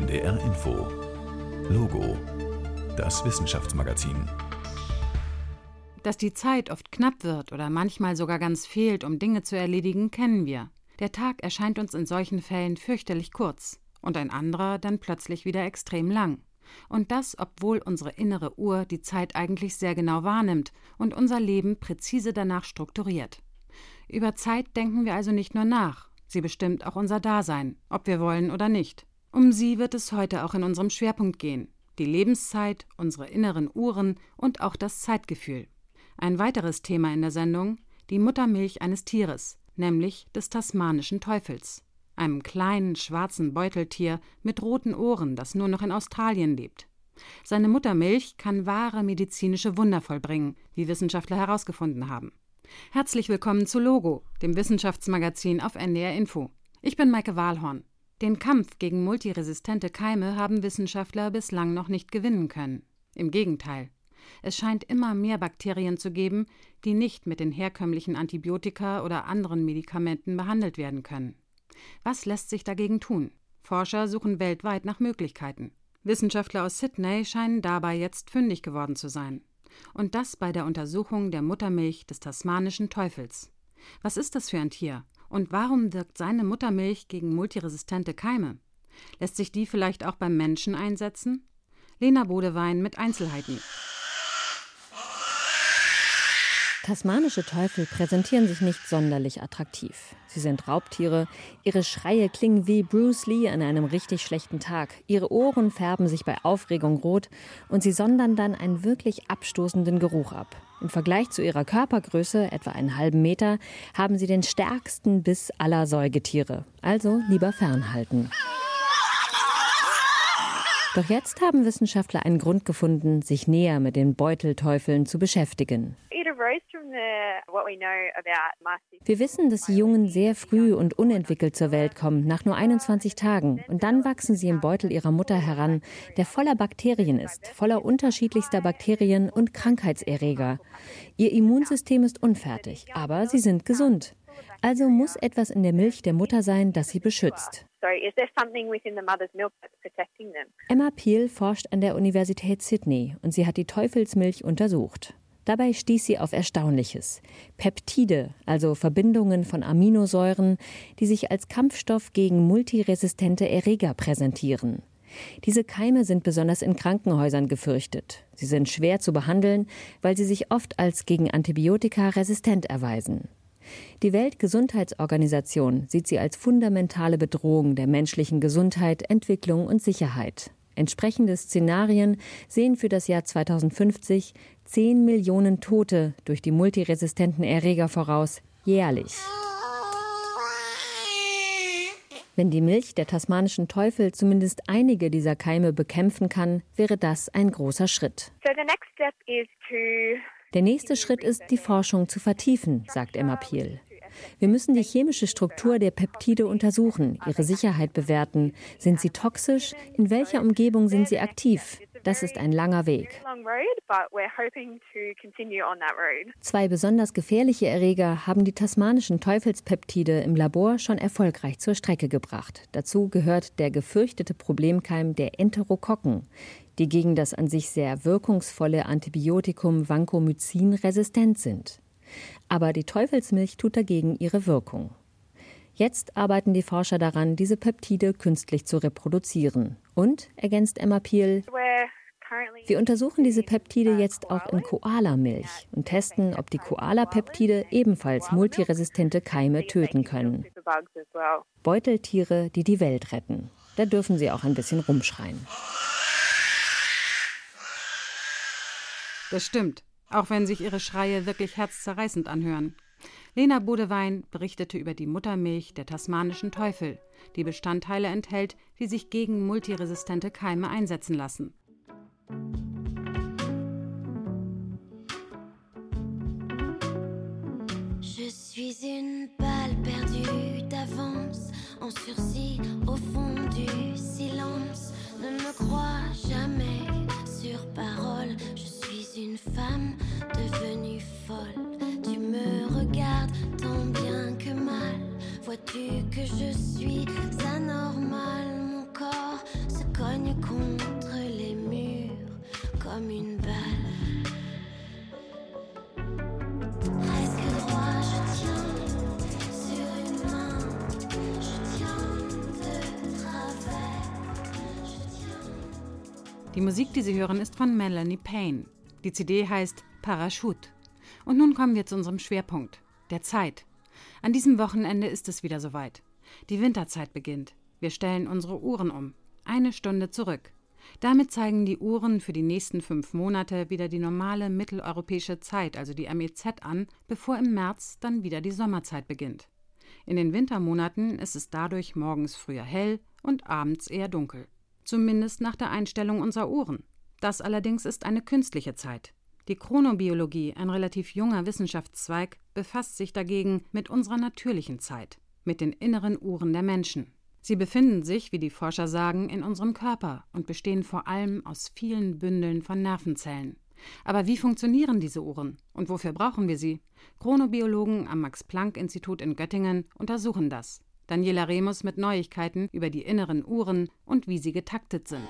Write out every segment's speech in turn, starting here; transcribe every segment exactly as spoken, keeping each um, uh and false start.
N D R Info. Logo, das Wissenschaftsmagazin. Dass die Zeit oft knapp wird oder manchmal sogar ganz fehlt, um Dinge zu erledigen, kennen wir. Der Tag erscheint uns in solchen Fällen fürchterlich kurz und ein anderer dann plötzlich wieder extrem lang. Und das, obwohl unsere innere Uhr die Zeit eigentlich sehr genau wahrnimmt und unser Leben präzise danach strukturiert. Über Zeit denken wir also nicht nur nach, sie bestimmt auch unser Dasein, ob wir wollen oder nicht. Um sie wird es heute auch in unserem Schwerpunkt gehen. Die Lebenszeit, unsere inneren Uhren und auch das Zeitgefühl. Ein weiteres Thema in der Sendung: die Muttermilch eines Tieres, nämlich des tasmanischen Teufels, einem kleinen schwarzen Beuteltier mit roten Ohren, das nur noch in Australien lebt. Seine Muttermilch kann wahre medizinische Wunder vollbringen, wie Wissenschaftler herausgefunden haben. Herzlich willkommen zu Logo, dem Wissenschaftsmagazin auf N D R Info. Ich bin Maike Wahlhorn. Den Kampf gegen multiresistente Keime haben Wissenschaftler bislang noch nicht gewinnen können. Im Gegenteil. Es scheint immer mehr Bakterien zu geben, die nicht mit den herkömmlichen Antibiotika oder anderen Medikamenten behandelt werden können. Was lässt sich dagegen tun? Forscher suchen weltweit nach Möglichkeiten. Wissenschaftler aus Sydney scheinen dabei jetzt fündig geworden zu sein. Und das bei der Untersuchung der Muttermilch des tasmanischen Teufels. Was ist das für ein Tier? Und warum wirkt seine Muttermilch gegen multiresistente Keime? Lässt sich die vielleicht auch beim Menschen einsetzen? Lena Bodewein mit Einzelheiten. Tasmanische Teufel präsentieren sich nicht sonderlich attraktiv. Sie sind Raubtiere, ihre Schreie klingen wie Bruce Lee an einem richtig schlechten Tag. Ihre Ohren färben sich bei Aufregung rot und sie sondern dann einen wirklich abstoßenden Geruch ab. Im Vergleich zu ihrer Körpergröße, etwa einen halben Meter, haben sie den stärksten Biss aller Säugetiere. Also lieber fernhalten. Doch jetzt haben Wissenschaftler einen Grund gefunden, sich näher mit den Beutelteufeln zu beschäftigen. Wir wissen, dass die Jungen sehr früh und unentwickelt zur Welt kommen, nach nur einundzwanzig Tagen. Und dann wachsen sie im Beutel ihrer Mutter heran, der voller Bakterien ist, voller unterschiedlichster Bakterien und Krankheitserreger. Ihr Immunsystem ist unfertig, aber sie sind gesund. Also muss etwas in der Milch der Mutter sein, das sie beschützt. Emma Peel forscht an der Universität Sydney und sie hat die Teufelsmilch untersucht. Dabei stieß sie auf Erstaunliches. Peptide, also Verbindungen von Aminosäuren, die sich als Kampfstoff gegen multiresistente Erreger präsentieren. Diese Keime sind besonders in Krankenhäusern gefürchtet. Sie sind schwer zu behandeln, weil sie sich oft als gegen Antibiotika resistent erweisen. Die Weltgesundheitsorganisation sieht sie als fundamentale Bedrohung der menschlichen Gesundheit, Entwicklung und Sicherheit. Entsprechende Szenarien sehen für das Jahr zweitausendfünfzig zehn Millionen Tote durch die multiresistenten Erreger voraus, jährlich. Wenn die Milch der tasmanischen Teufel zumindest einige dieser Keime bekämpfen kann, wäre das ein großer Schritt. Der nächste Schritt ist, die Forschung zu vertiefen, sagt Emma Peel. Wir müssen die chemische Struktur der Peptide untersuchen, ihre Sicherheit bewerten. Sind sie toxisch? In welcher Umgebung sind sie aktiv? Das ist ein langer Weg. Zwei besonders gefährliche Erreger haben die tasmanischen Teufelspeptide im Labor schon erfolgreich zur Strecke gebracht. Dazu gehört der gefürchtete Problemkeim der Enterokokken, die gegen das an sich sehr wirkungsvolle Antibiotikum Vancomycin resistent sind. Aber die Teufelsmilch tut dagegen ihre Wirkung. Jetzt arbeiten die Forscher daran, diese Peptide künstlich zu reproduzieren. Und, ergänzt Emma Peel, wir untersuchen diese Peptide jetzt auch in Koalamilch und testen, ob die Koala-Peptide ebenfalls multiresistente Keime töten können. Beuteltiere, die die Welt retten. Da dürfen sie auch ein bisschen rumschreien. Das stimmt, auch wenn sich ihre Schreie wirklich herzzerreißend anhören. Lena Bodewein berichtete über die Muttermilch der tasmanischen Teufel, die Bestandteile enthält, die sich gegen multiresistente Keime einsetzen lassen. Je suis une balle perdue d'avance, en sursis au fond du silence. Ne me crois jamais sur parole, je suis une femme devenue folle. Tu me regardes tant bien que mal, vois-tu que je suis anormale, mon corps se colle comme une balle. Presque droit, je tiens sur une main, je tiens de travers, je tiens. Die Musik, die Sie hören, ist von Melanie Payne. Die C D heißt Parachute. Und nun kommen wir zu unserem Schwerpunkt, der Zeit. An diesem Wochenende ist es wieder soweit. Die Winterzeit beginnt. Wir stellen unsere Uhren um. Eine Stunde zurück. Damit zeigen die Uhren für die nächsten fünf Monate wieder die normale mitteleuropäische Zeit, also die M E Z, an, bevor im März dann wieder die Sommerzeit beginnt. In den Wintermonaten ist es dadurch morgens früher hell und abends eher dunkel. Zumindest nach der Einstellung unserer Uhren. Das allerdings ist eine künstliche Zeit. Die Chronobiologie, ein relativ junger Wissenschaftszweig, befasst sich dagegen mit unserer natürlichen Zeit, mit den inneren Uhren der Menschen. Sie befinden sich, wie die Forscher sagen, in unserem Körper und bestehen vor allem aus vielen Bündeln von Nervenzellen. Aber wie funktionieren diese Uhren und wofür brauchen wir sie? Chronobiologen am Max-Planck-Institut in Göttingen untersuchen das. Daniela Remus mit Neuigkeiten über die inneren Uhren und wie sie getaktet sind.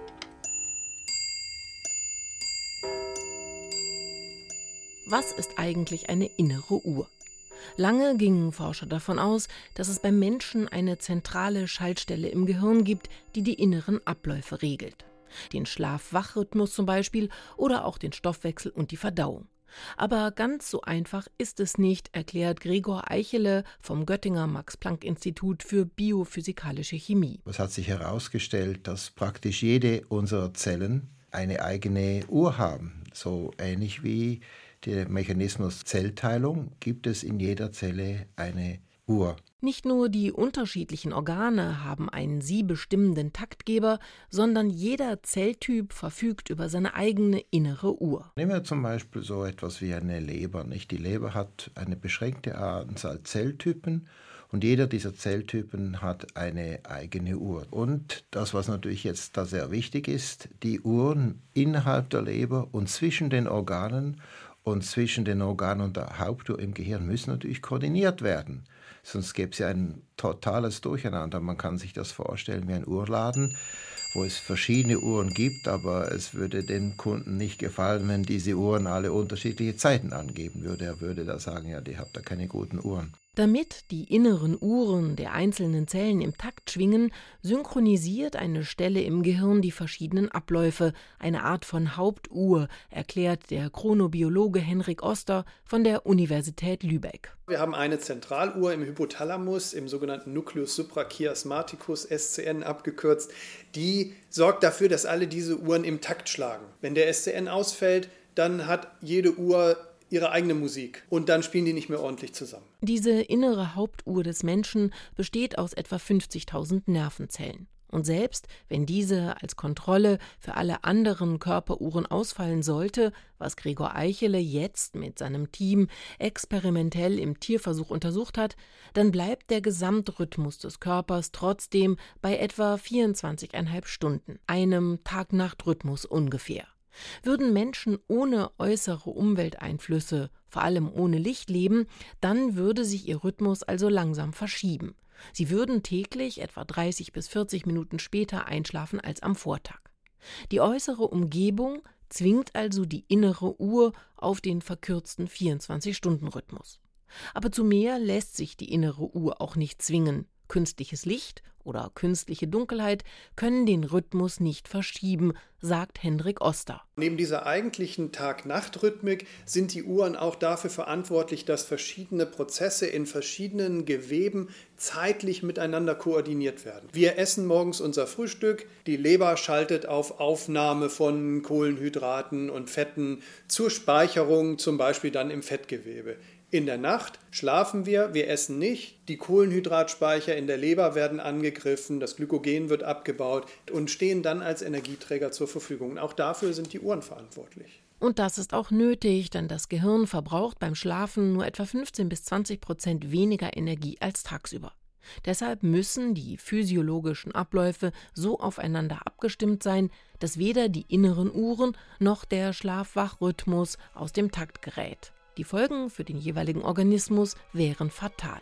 Was ist eigentlich eine innere Uhr? Lange gingen Forscher davon aus, dass es beim Menschen eine zentrale Schaltstelle im Gehirn gibt, die die inneren Abläufe regelt. Den Schlaf-Wach-Rhythmus zum Beispiel oder auch den Stoffwechsel und die Verdauung. Aber ganz so einfach ist es nicht, erklärt Gregor Eichele vom Göttinger Max-Planck-Institut für biophysikalische Chemie. Es hat sich herausgestellt, dass praktisch jede unserer Zellen eine eigene Uhr haben. So ähnlich wie der Mechanismus Zellteilung gibt es in jeder Zelle eine Uhr. Nicht nur die unterschiedlichen Organe haben einen sie bestimmenden Taktgeber, sondern jeder Zelltyp verfügt über seine eigene innere Uhr. Nehmen wir zum Beispiel so etwas wie eine Leber. Nicht? Die Leber hat eine beschränkte Anzahl Zelltypen und jeder dieser Zelltypen hat eine eigene Uhr. Und das, was natürlich jetzt da sehr wichtig ist, die Uhren innerhalb der Leber und zwischen den Organen und zwischen den Organen und der Hauptuhr im Gehirn müssen natürlich koordiniert werden. Sonst gäbe es ja ein totales Durcheinander. Man kann sich das vorstellen wie ein Uhrladen, wo es verschiedene Uhren gibt, aber es würde dem Kunden nicht gefallen, wenn diese Uhren alle unterschiedliche Zeiten angeben würde. Er würde da sagen, ja, die habt da keine guten Uhren. Damit die inneren Uhren der einzelnen Zellen im Takt schwingen, synchronisiert eine Stelle im Gehirn die verschiedenen Abläufe, eine Art von Hauptuhr, erklärt der Chronobiologe Henrik Oster von der Universität Lübeck. Wir haben eine Zentraluhr im Hypothalamus, im sogenannten Nucleus suprachiasmaticus, S C N abgekürzt, die sorgt dafür, dass alle diese Uhren im Takt schlagen. Wenn der S C N ausfällt, dann hat jede Uhr ihre eigene Musik und dann spielen die nicht mehr ordentlich zusammen. Diese innere Hauptuhr des Menschen besteht aus etwa fünfzigtausend Nervenzellen. Und selbst wenn diese als Kontrolle für alle anderen Körperuhren ausfallen sollte, was Gregor Eichele jetzt mit seinem Team experimentell im Tierversuch untersucht hat, dann bleibt der Gesamtrhythmus des Körpers trotzdem bei etwa vierundzwanzig Komma fünf Stunden, einem Tag-Nacht-Rhythmus ungefähr. Würden Menschen ohne äußere Umwelteinflüsse, vor allem ohne Licht, leben, dann würde sich ihr Rhythmus also langsam verschieben. Sie würden täglich etwa dreißig bis vierzig Minuten später einschlafen als am Vortag. Die äußere Umgebung zwingt also die innere Uhr auf den verkürzten vierundzwanzig-Stunden-Rhythmus. Aber zu mehr lässt sich die innere Uhr auch nicht zwingen. Künstliches Licht oder künstliche Dunkelheit können den Rhythmus nicht verschieben, sagt Henrik Oster. Neben dieser eigentlichen Tag-Nacht-Rhythmik sind die Uhren auch dafür verantwortlich, dass verschiedene Prozesse in verschiedenen Geweben zeitlich miteinander koordiniert werden. Wir essen morgens unser Frühstück, die Leber schaltet auf Aufnahme von Kohlenhydraten und Fetten zur Speicherung, zum Beispiel dann im Fettgewebe. In der Nacht schlafen wir, wir essen nicht, die Kohlenhydratspeicher in der Leber werden angegriffen, das Glykogen wird abgebaut und stehen dann als Energieträger zur Verfügung. Auch dafür sind die Uhren verantwortlich. Und das ist auch nötig, denn das Gehirn verbraucht beim Schlafen nur etwa fünfzehn bis zwanzig Prozent weniger Energie als tagsüber. Deshalb müssen die physiologischen Abläufe so aufeinander abgestimmt sein, dass weder die inneren Uhren noch der Schlaf-Wach-Rhythmus aus dem Takt gerät. Die Folgen für den jeweiligen Organismus wären fatal.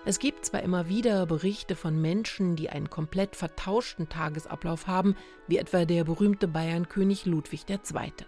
Es gibt zwar immer wieder Berichte von Menschen, die einen komplett vertauschten Tagesablauf haben, wie etwa der berühmte Bayernkönig Ludwig der Zweite.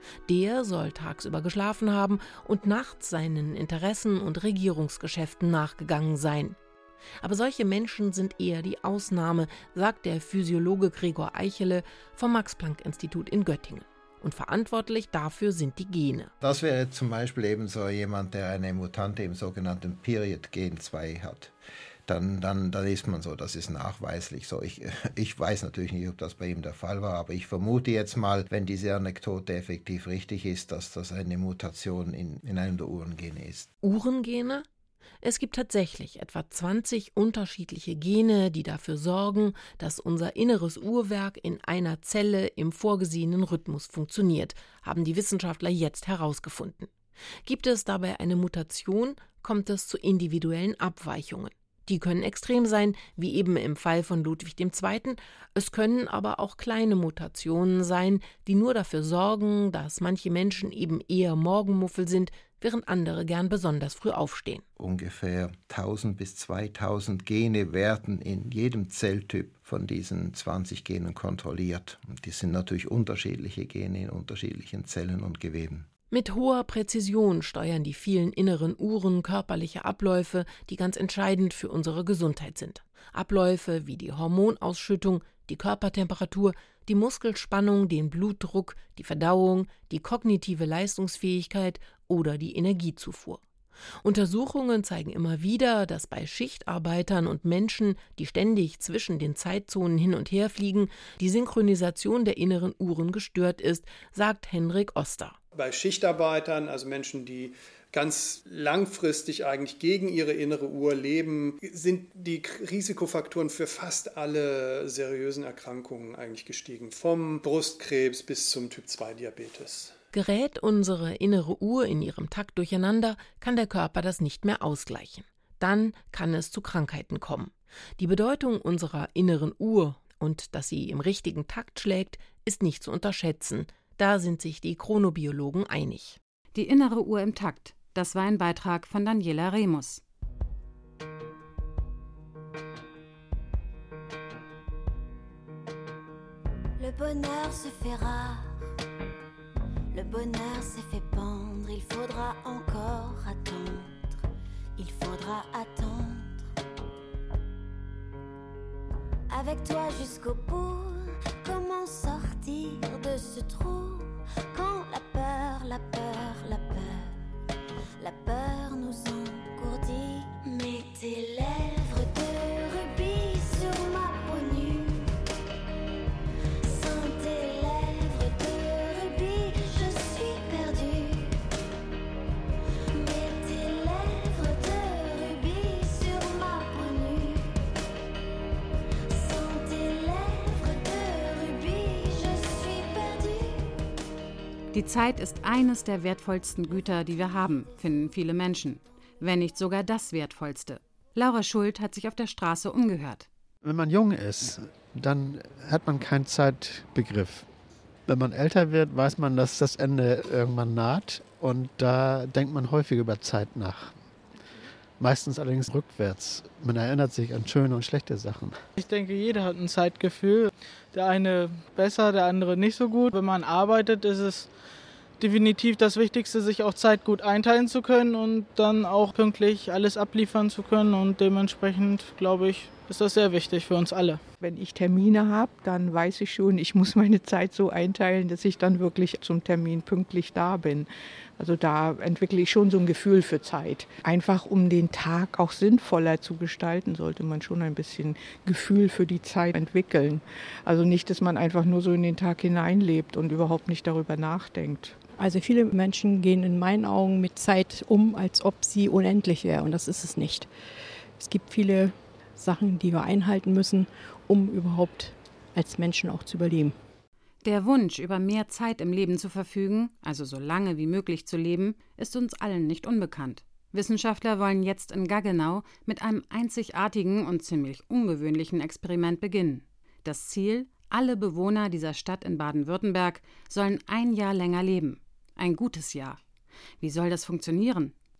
Der soll tagsüber geschlafen haben und nachts seinen Interessen und Regierungsgeschäften nachgegangen sein. Aber solche Menschen sind eher die Ausnahme, sagt der Physiologe Gregor Eichele vom Max-Planck-Institut in Göttingen. Und verantwortlich dafür sind die Gene. Das wäre zum Beispiel eben so jemand, der eine Mutante im sogenannten Period-Gen zwei hat. Dann, dann, dann ist man so, das ist nachweislich so. Ich, ich weiß natürlich nicht, ob das bei ihm der Fall war, aber ich vermute jetzt mal, wenn diese Anekdote effektiv richtig ist, dass das eine Mutation in, in einem der Uhrengene ist. Uhrengene? Es gibt tatsächlich etwa zwanzig unterschiedliche Gene, die dafür sorgen, dass unser inneres Uhrwerk in einer Zelle im vorgesehenen Rhythmus funktioniert, haben die Wissenschaftler jetzt herausgefunden. Gibt es dabei eine Mutation, kommt es zu individuellen Abweichungen. Die können extrem sein, wie eben im Fall von Ludwig der Zweite. Es können aber auch kleine Mutationen sein, die nur dafür sorgen, dass manche Menschen eben eher Morgenmuffel sind, während andere gern besonders früh aufstehen. Ungefähr tausend bis zweitausend Gene werden in jedem Zelltyp von diesen zwanzig Genen kontrolliert. Und die sind natürlich unterschiedliche Gene in unterschiedlichen Zellen und Geweben. Mit hoher Präzision steuern die vielen inneren Uhren körperliche Abläufe, die ganz entscheidend für unsere Gesundheit sind. Abläufe wie die Hormonausschüttung, die Körpertemperatur, die Muskelspannung, den Blutdruck, die Verdauung, die kognitive Leistungsfähigkeit oder die Energiezufuhr. Untersuchungen zeigen immer wieder, dass bei Schichtarbeitern und Menschen, die ständig zwischen den Zeitzonen hin und her fliegen, die Synchronisation der inneren Uhren gestört ist, sagt Henrik Oster. Bei Schichtarbeitern, also Menschen, die ganz langfristig eigentlich gegen ihre innere Uhr leben, sind die Risikofaktoren für fast alle seriösen Erkrankungen eigentlich gestiegen. Vom Brustkrebs bis zum Typ zwei Diabetes. Gerät unsere innere Uhr in ihrem Takt durcheinander, kann der Körper das nicht mehr ausgleichen. Dann kann es zu Krankheiten kommen. Die Bedeutung unserer inneren Uhr und dass sie im richtigen Takt schlägt, ist nicht zu unterschätzen. Da sind sich die Chronobiologen einig. Die innere Uhr im Takt. Das war ein Beitrag von Daniela Remus. Le bonheur se fait rare. Le bonheur s'est fait pendre. Il faudra encore attendre. Il faudra attendre. Avec toi jusqu'au bout. Comment sortir de ce trou quand la peur, la peur, la peur, la peur nous engourdit. Mets tes lèvres de rubis sur ma peau nue. Sans tes lèvres de rubis, je suis perdue. Mets tes lèvres de rubis sur ma peau nue. Sans tes lèvres de rubis, je suis perdue. Die Zeit ist eines der wertvollsten Güter, die wir haben, finden viele Menschen. Wenn nicht sogar das wertvollste. Laura Schuld hat sich auf der Straße umgehört. Wenn man jung ist, dann hat man keinen Zeitbegriff. Wenn man älter wird, weiß man, dass das Ende irgendwann naht. Und da denkt man häufig über Zeit nach. Meistens allerdings rückwärts. Man erinnert sich an schöne und schlechte Sachen. Ich denke, jeder hat ein Zeitgefühl. Der eine besser, der andere nicht so gut. Wenn man arbeitet, ist es definitiv das Wichtigste, sich auch Zeit gut einteilen zu können und dann auch pünktlich alles abliefern zu können. Und dementsprechend, glaube ich, ist das sehr wichtig für uns alle. Wenn ich Termine habe, dann weiß ich schon, ich muss meine Zeit so einteilen, dass ich dann wirklich zum Termin pünktlich da bin. Also da entwickle ich schon so ein Gefühl für Zeit. Einfach um den Tag auch sinnvoller zu gestalten, sollte man schon ein bisschen Gefühl für die Zeit entwickeln. Also nicht, dass man einfach nur so in den Tag hineinlebt und überhaupt nicht darüber nachdenkt. Also viele Menschen gehen in meinen Augen mit Zeit um, als ob sie unendlich wäre. Und das ist es nicht. Es gibt viele Sachen, die wir einhalten müssen, um überhaupt als Menschen auch zu überleben. Der Wunsch, über mehr Zeit im Leben zu verfügen, also so lange wie möglich zu leben, ist uns allen nicht unbekannt. Wissenschaftler wollen jetzt in Gaggenau mit einem einzigartigen und ziemlich ungewöhnlichen Experiment beginnen. Das Ziel: alle Bewohner dieser Stadt in Baden-Württemberg sollen ein Jahr länger leben. Ein gutes Jahr. Wie soll das funktionieren?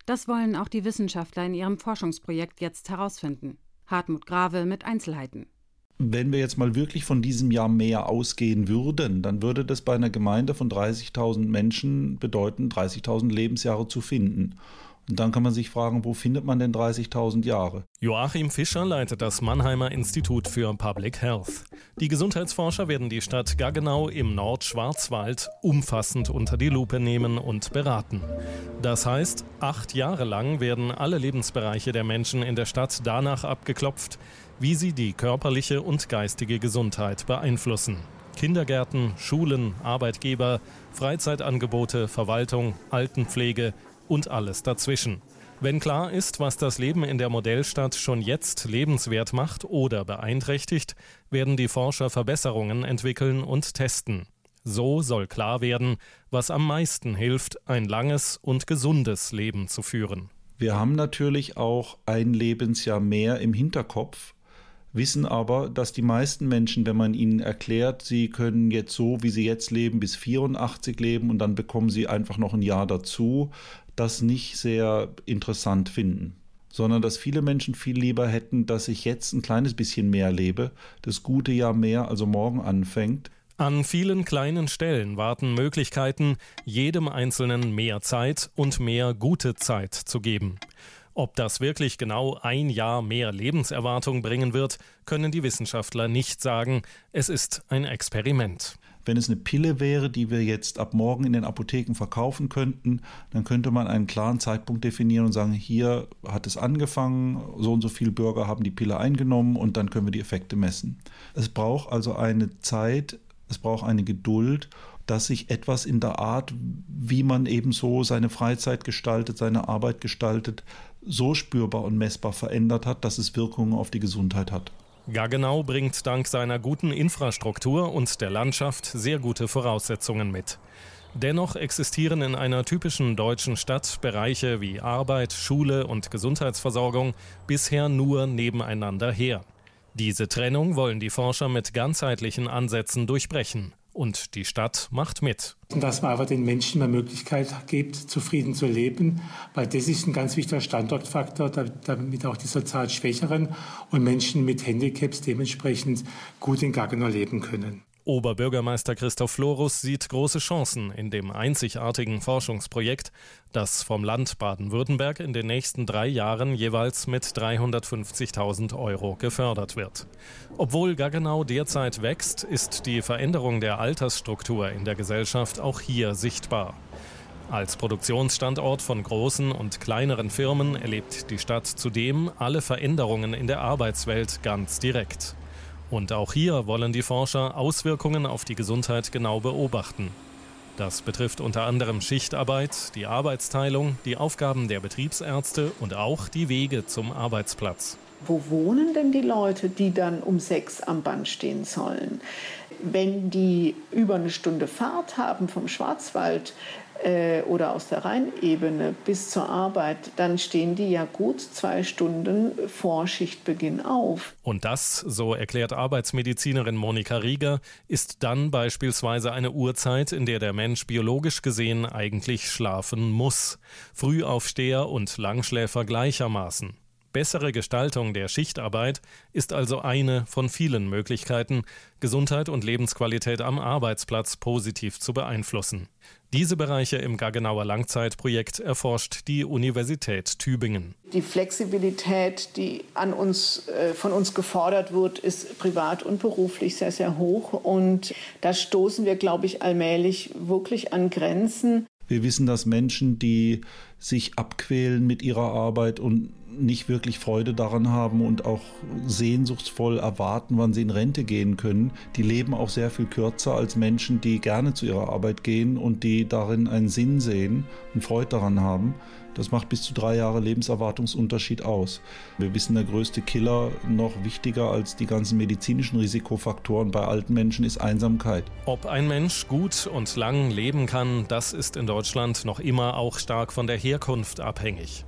Das wollen auch die Wissenschaftler in ihrem Forschungsprojekt jetzt herausfinden. Hartmut Grave mit Einzelheiten. Wenn wir jetzt mal wirklich von diesem Jahr mehr ausgehen würden, dann würde das bei einer Gemeinde von dreißigtausend Menschen bedeuten, dreißigtausend Lebensjahre zu finden. Und dann kann man sich fragen, wo findet man denn dreißigtausend Jahre? Joachim Fischer leitet das Mannheimer Institut für Public Health. Die Gesundheitsforscher werden die Stadt Gaggenau im Nordschwarzwald umfassend unter die Lupe nehmen und beraten. Das heißt, acht Jahre lang werden alle Lebensbereiche der Menschen in der Stadt danach abgeklopft, wie sie die körperliche und geistige Gesundheit beeinflussen. Kindergärten, Schulen, Arbeitgeber, Freizeitangebote, Verwaltung, Altenpflege und alles dazwischen. Wenn klar ist, was das Leben in der Modellstadt schon jetzt lebenswert macht oder beeinträchtigt, werden die Forscher Verbesserungen entwickeln und testen. So soll klar werden, was am meisten hilft, ein langes und gesundes Leben zu führen. Wir haben natürlich auch ein Lebensjahr mehr im Hinterkopf, wissen aber, dass die meisten Menschen, wenn man ihnen erklärt, sie können jetzt so, wie sie jetzt leben, bis vierundachtzig leben und dann bekommen sie einfach noch ein Jahr dazu, das nicht sehr interessant finden. Sondern dass viele Menschen viel lieber hätten, dass ich jetzt ein kleines bisschen mehr lebe, das gute Jahr mehr, also morgen anfängt. An vielen kleinen Stellen warten Möglichkeiten, jedem Einzelnen mehr Zeit und mehr gute Zeit zu geben. Ob das wirklich genau ein Jahr mehr Lebenserwartung bringen wird, können die Wissenschaftler nicht sagen. Es ist ein Experiment. Wenn es eine Pille wäre, die wir jetzt ab morgen in den Apotheken verkaufen könnten, dann könnte man einen klaren Zeitpunkt definieren und sagen, hier hat es angefangen, so und so viele Bürger haben die Pille eingenommen und dann können wir die Effekte messen. Es braucht also eine Zeit, es braucht eine Geduld, dass sich etwas in der Art, wie man eben so seine Freizeit gestaltet, seine Arbeit gestaltet, so spürbar und messbar verändert hat, dass es Wirkungen auf die Gesundheit hat. Gaggenau bringt dank seiner guten Infrastruktur und der Landschaft sehr gute Voraussetzungen mit. Dennoch existieren in einer typischen deutschen Stadt Bereiche wie Arbeit, Schule und Gesundheitsversorgung bisher nur nebeneinander her. Diese Trennung wollen die Forscher mit ganzheitlichen Ansätzen durchbrechen. Und die Stadt macht mit. Dass man einfach den Menschen mehr Möglichkeit gibt, zufrieden zu leben, weil das ist ein ganz wichtiger Standortfaktor, damit auch die sozial Schwächeren und Menschen mit Handicaps dementsprechend gut in Gaggenau leben können. Oberbürgermeister Christoph Florus sieht große Chancen in dem einzigartigen Forschungsprojekt, das vom Land Baden-Württemberg in den nächsten drei Jahren jeweils mit dreihundertfünfzigtausend Euro gefördert wird. Obwohl Gaggenau derzeit wächst, ist die Veränderung der Altersstruktur in der Gesellschaft auch hier sichtbar. Als Produktionsstandort von großen und kleineren Firmen erlebt die Stadt zudem alle Veränderungen in der Arbeitswelt ganz direkt. Und auch hier wollen die Forscher Auswirkungen auf die Gesundheit genau beobachten. Das betrifft unter anderem Schichtarbeit, die Arbeitsteilung, die Aufgaben der Betriebsärzte und auch die Wege zum Arbeitsplatz. Wo wohnen denn die Leute, die dann um sechs am Band stehen sollen? Wenn die über eine Stunde Fahrt haben vom Schwarzwald äh, oder aus der Rheinebene bis zur Arbeit, dann stehen die ja gut zwei Stunden vor Schichtbeginn auf. Und das, so erklärt Arbeitsmedizinerin Monika Rieger, ist dann beispielsweise eine Uhrzeit, in der der Mensch biologisch gesehen eigentlich schlafen muss. Frühaufsteher und Langschläfer gleichermaßen. Bessere Gestaltung der Schichtarbeit ist also eine von vielen Möglichkeiten, Gesundheit und Lebensqualität am Arbeitsplatz positiv zu beeinflussen. Diese Bereiche im Gaggenauer Langzeitprojekt erforscht die Universität Tübingen. Die Flexibilität, die an uns, äh, von uns gefordert wird, ist privat und beruflich sehr, sehr hoch. Und da stoßen wir, glaube ich, allmählich wirklich an Grenzen. Wir wissen, dass Menschen, die sich abquälen mit ihrer Arbeit und nicht wirklich Freude daran haben und auch sehnsuchtsvoll erwarten, wann sie in Rente gehen können, die leben auch sehr viel kürzer als Menschen, die gerne zu ihrer Arbeit gehen und die darin einen Sinn sehen und Freude daran haben. Das macht bis zu drei Jahre Lebenserwartungsunterschied aus. Wir wissen, der größte Killer, noch wichtiger als die ganzen medizinischen Risikofaktoren bei alten Menschen, ist Einsamkeit. Ob ein Mensch gut und lang leben kann, das ist in Deutschland noch immer auch stark von der Herkunft abhängig.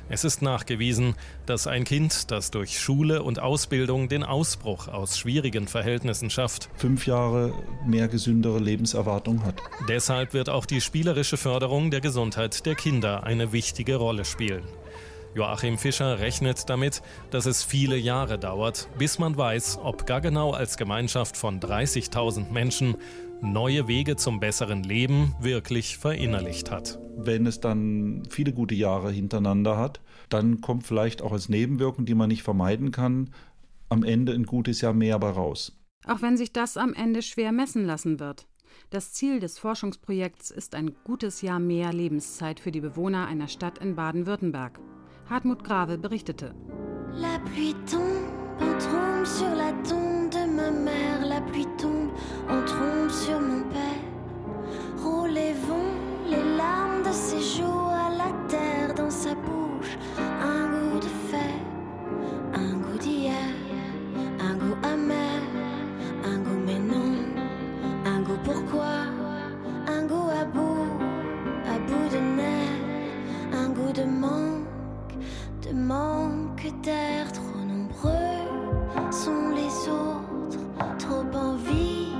Es ist nachgewiesen, dass ein Kind, das durch Schule und Ausbildung den Ausbruch aus schwierigen Verhältnissen schafft, fünf Jahre mehr gesündere Lebenserwartung hat. Deshalb wird auch die spielerische Förderung der Gesundheit der Kinder eine wichtige Rolle spielen. Joachim Fischer rechnet damit, dass es viele Jahre dauert, bis man weiß, ob Gaggenau als Gemeinschaft von dreißigtausend Menschen neue Wege zum besseren Leben wirklich verinnerlicht hat. Wenn es dann viele gute Jahre hintereinander hat, dann kommt vielleicht auch als Nebenwirkung, die man nicht vermeiden kann, am Ende ein gutes Jahr mehr bei raus. Auch wenn sich das am Ende schwer messen lassen wird. Das Ziel des Forschungsprojekts ist ein gutes Jahr mehr Lebenszeit für die Bewohner einer Stadt in Baden-Württemberg. Hartmut Grave berichtete. La pluie tombe, en trombe sur la tombe de ma mère. La pluie tombe, en trombe sur mon père. Roulent et vont les larmes de ses joues à la terre dans sa bouche. Un goût de fer, un goût d'hier, un goût amer, un goût mais non, un goût pourquoi, un goût à bout, à bout de nerfs, un goût de manque. De manque d'air, trop nombreux sont les autres, trop en vie,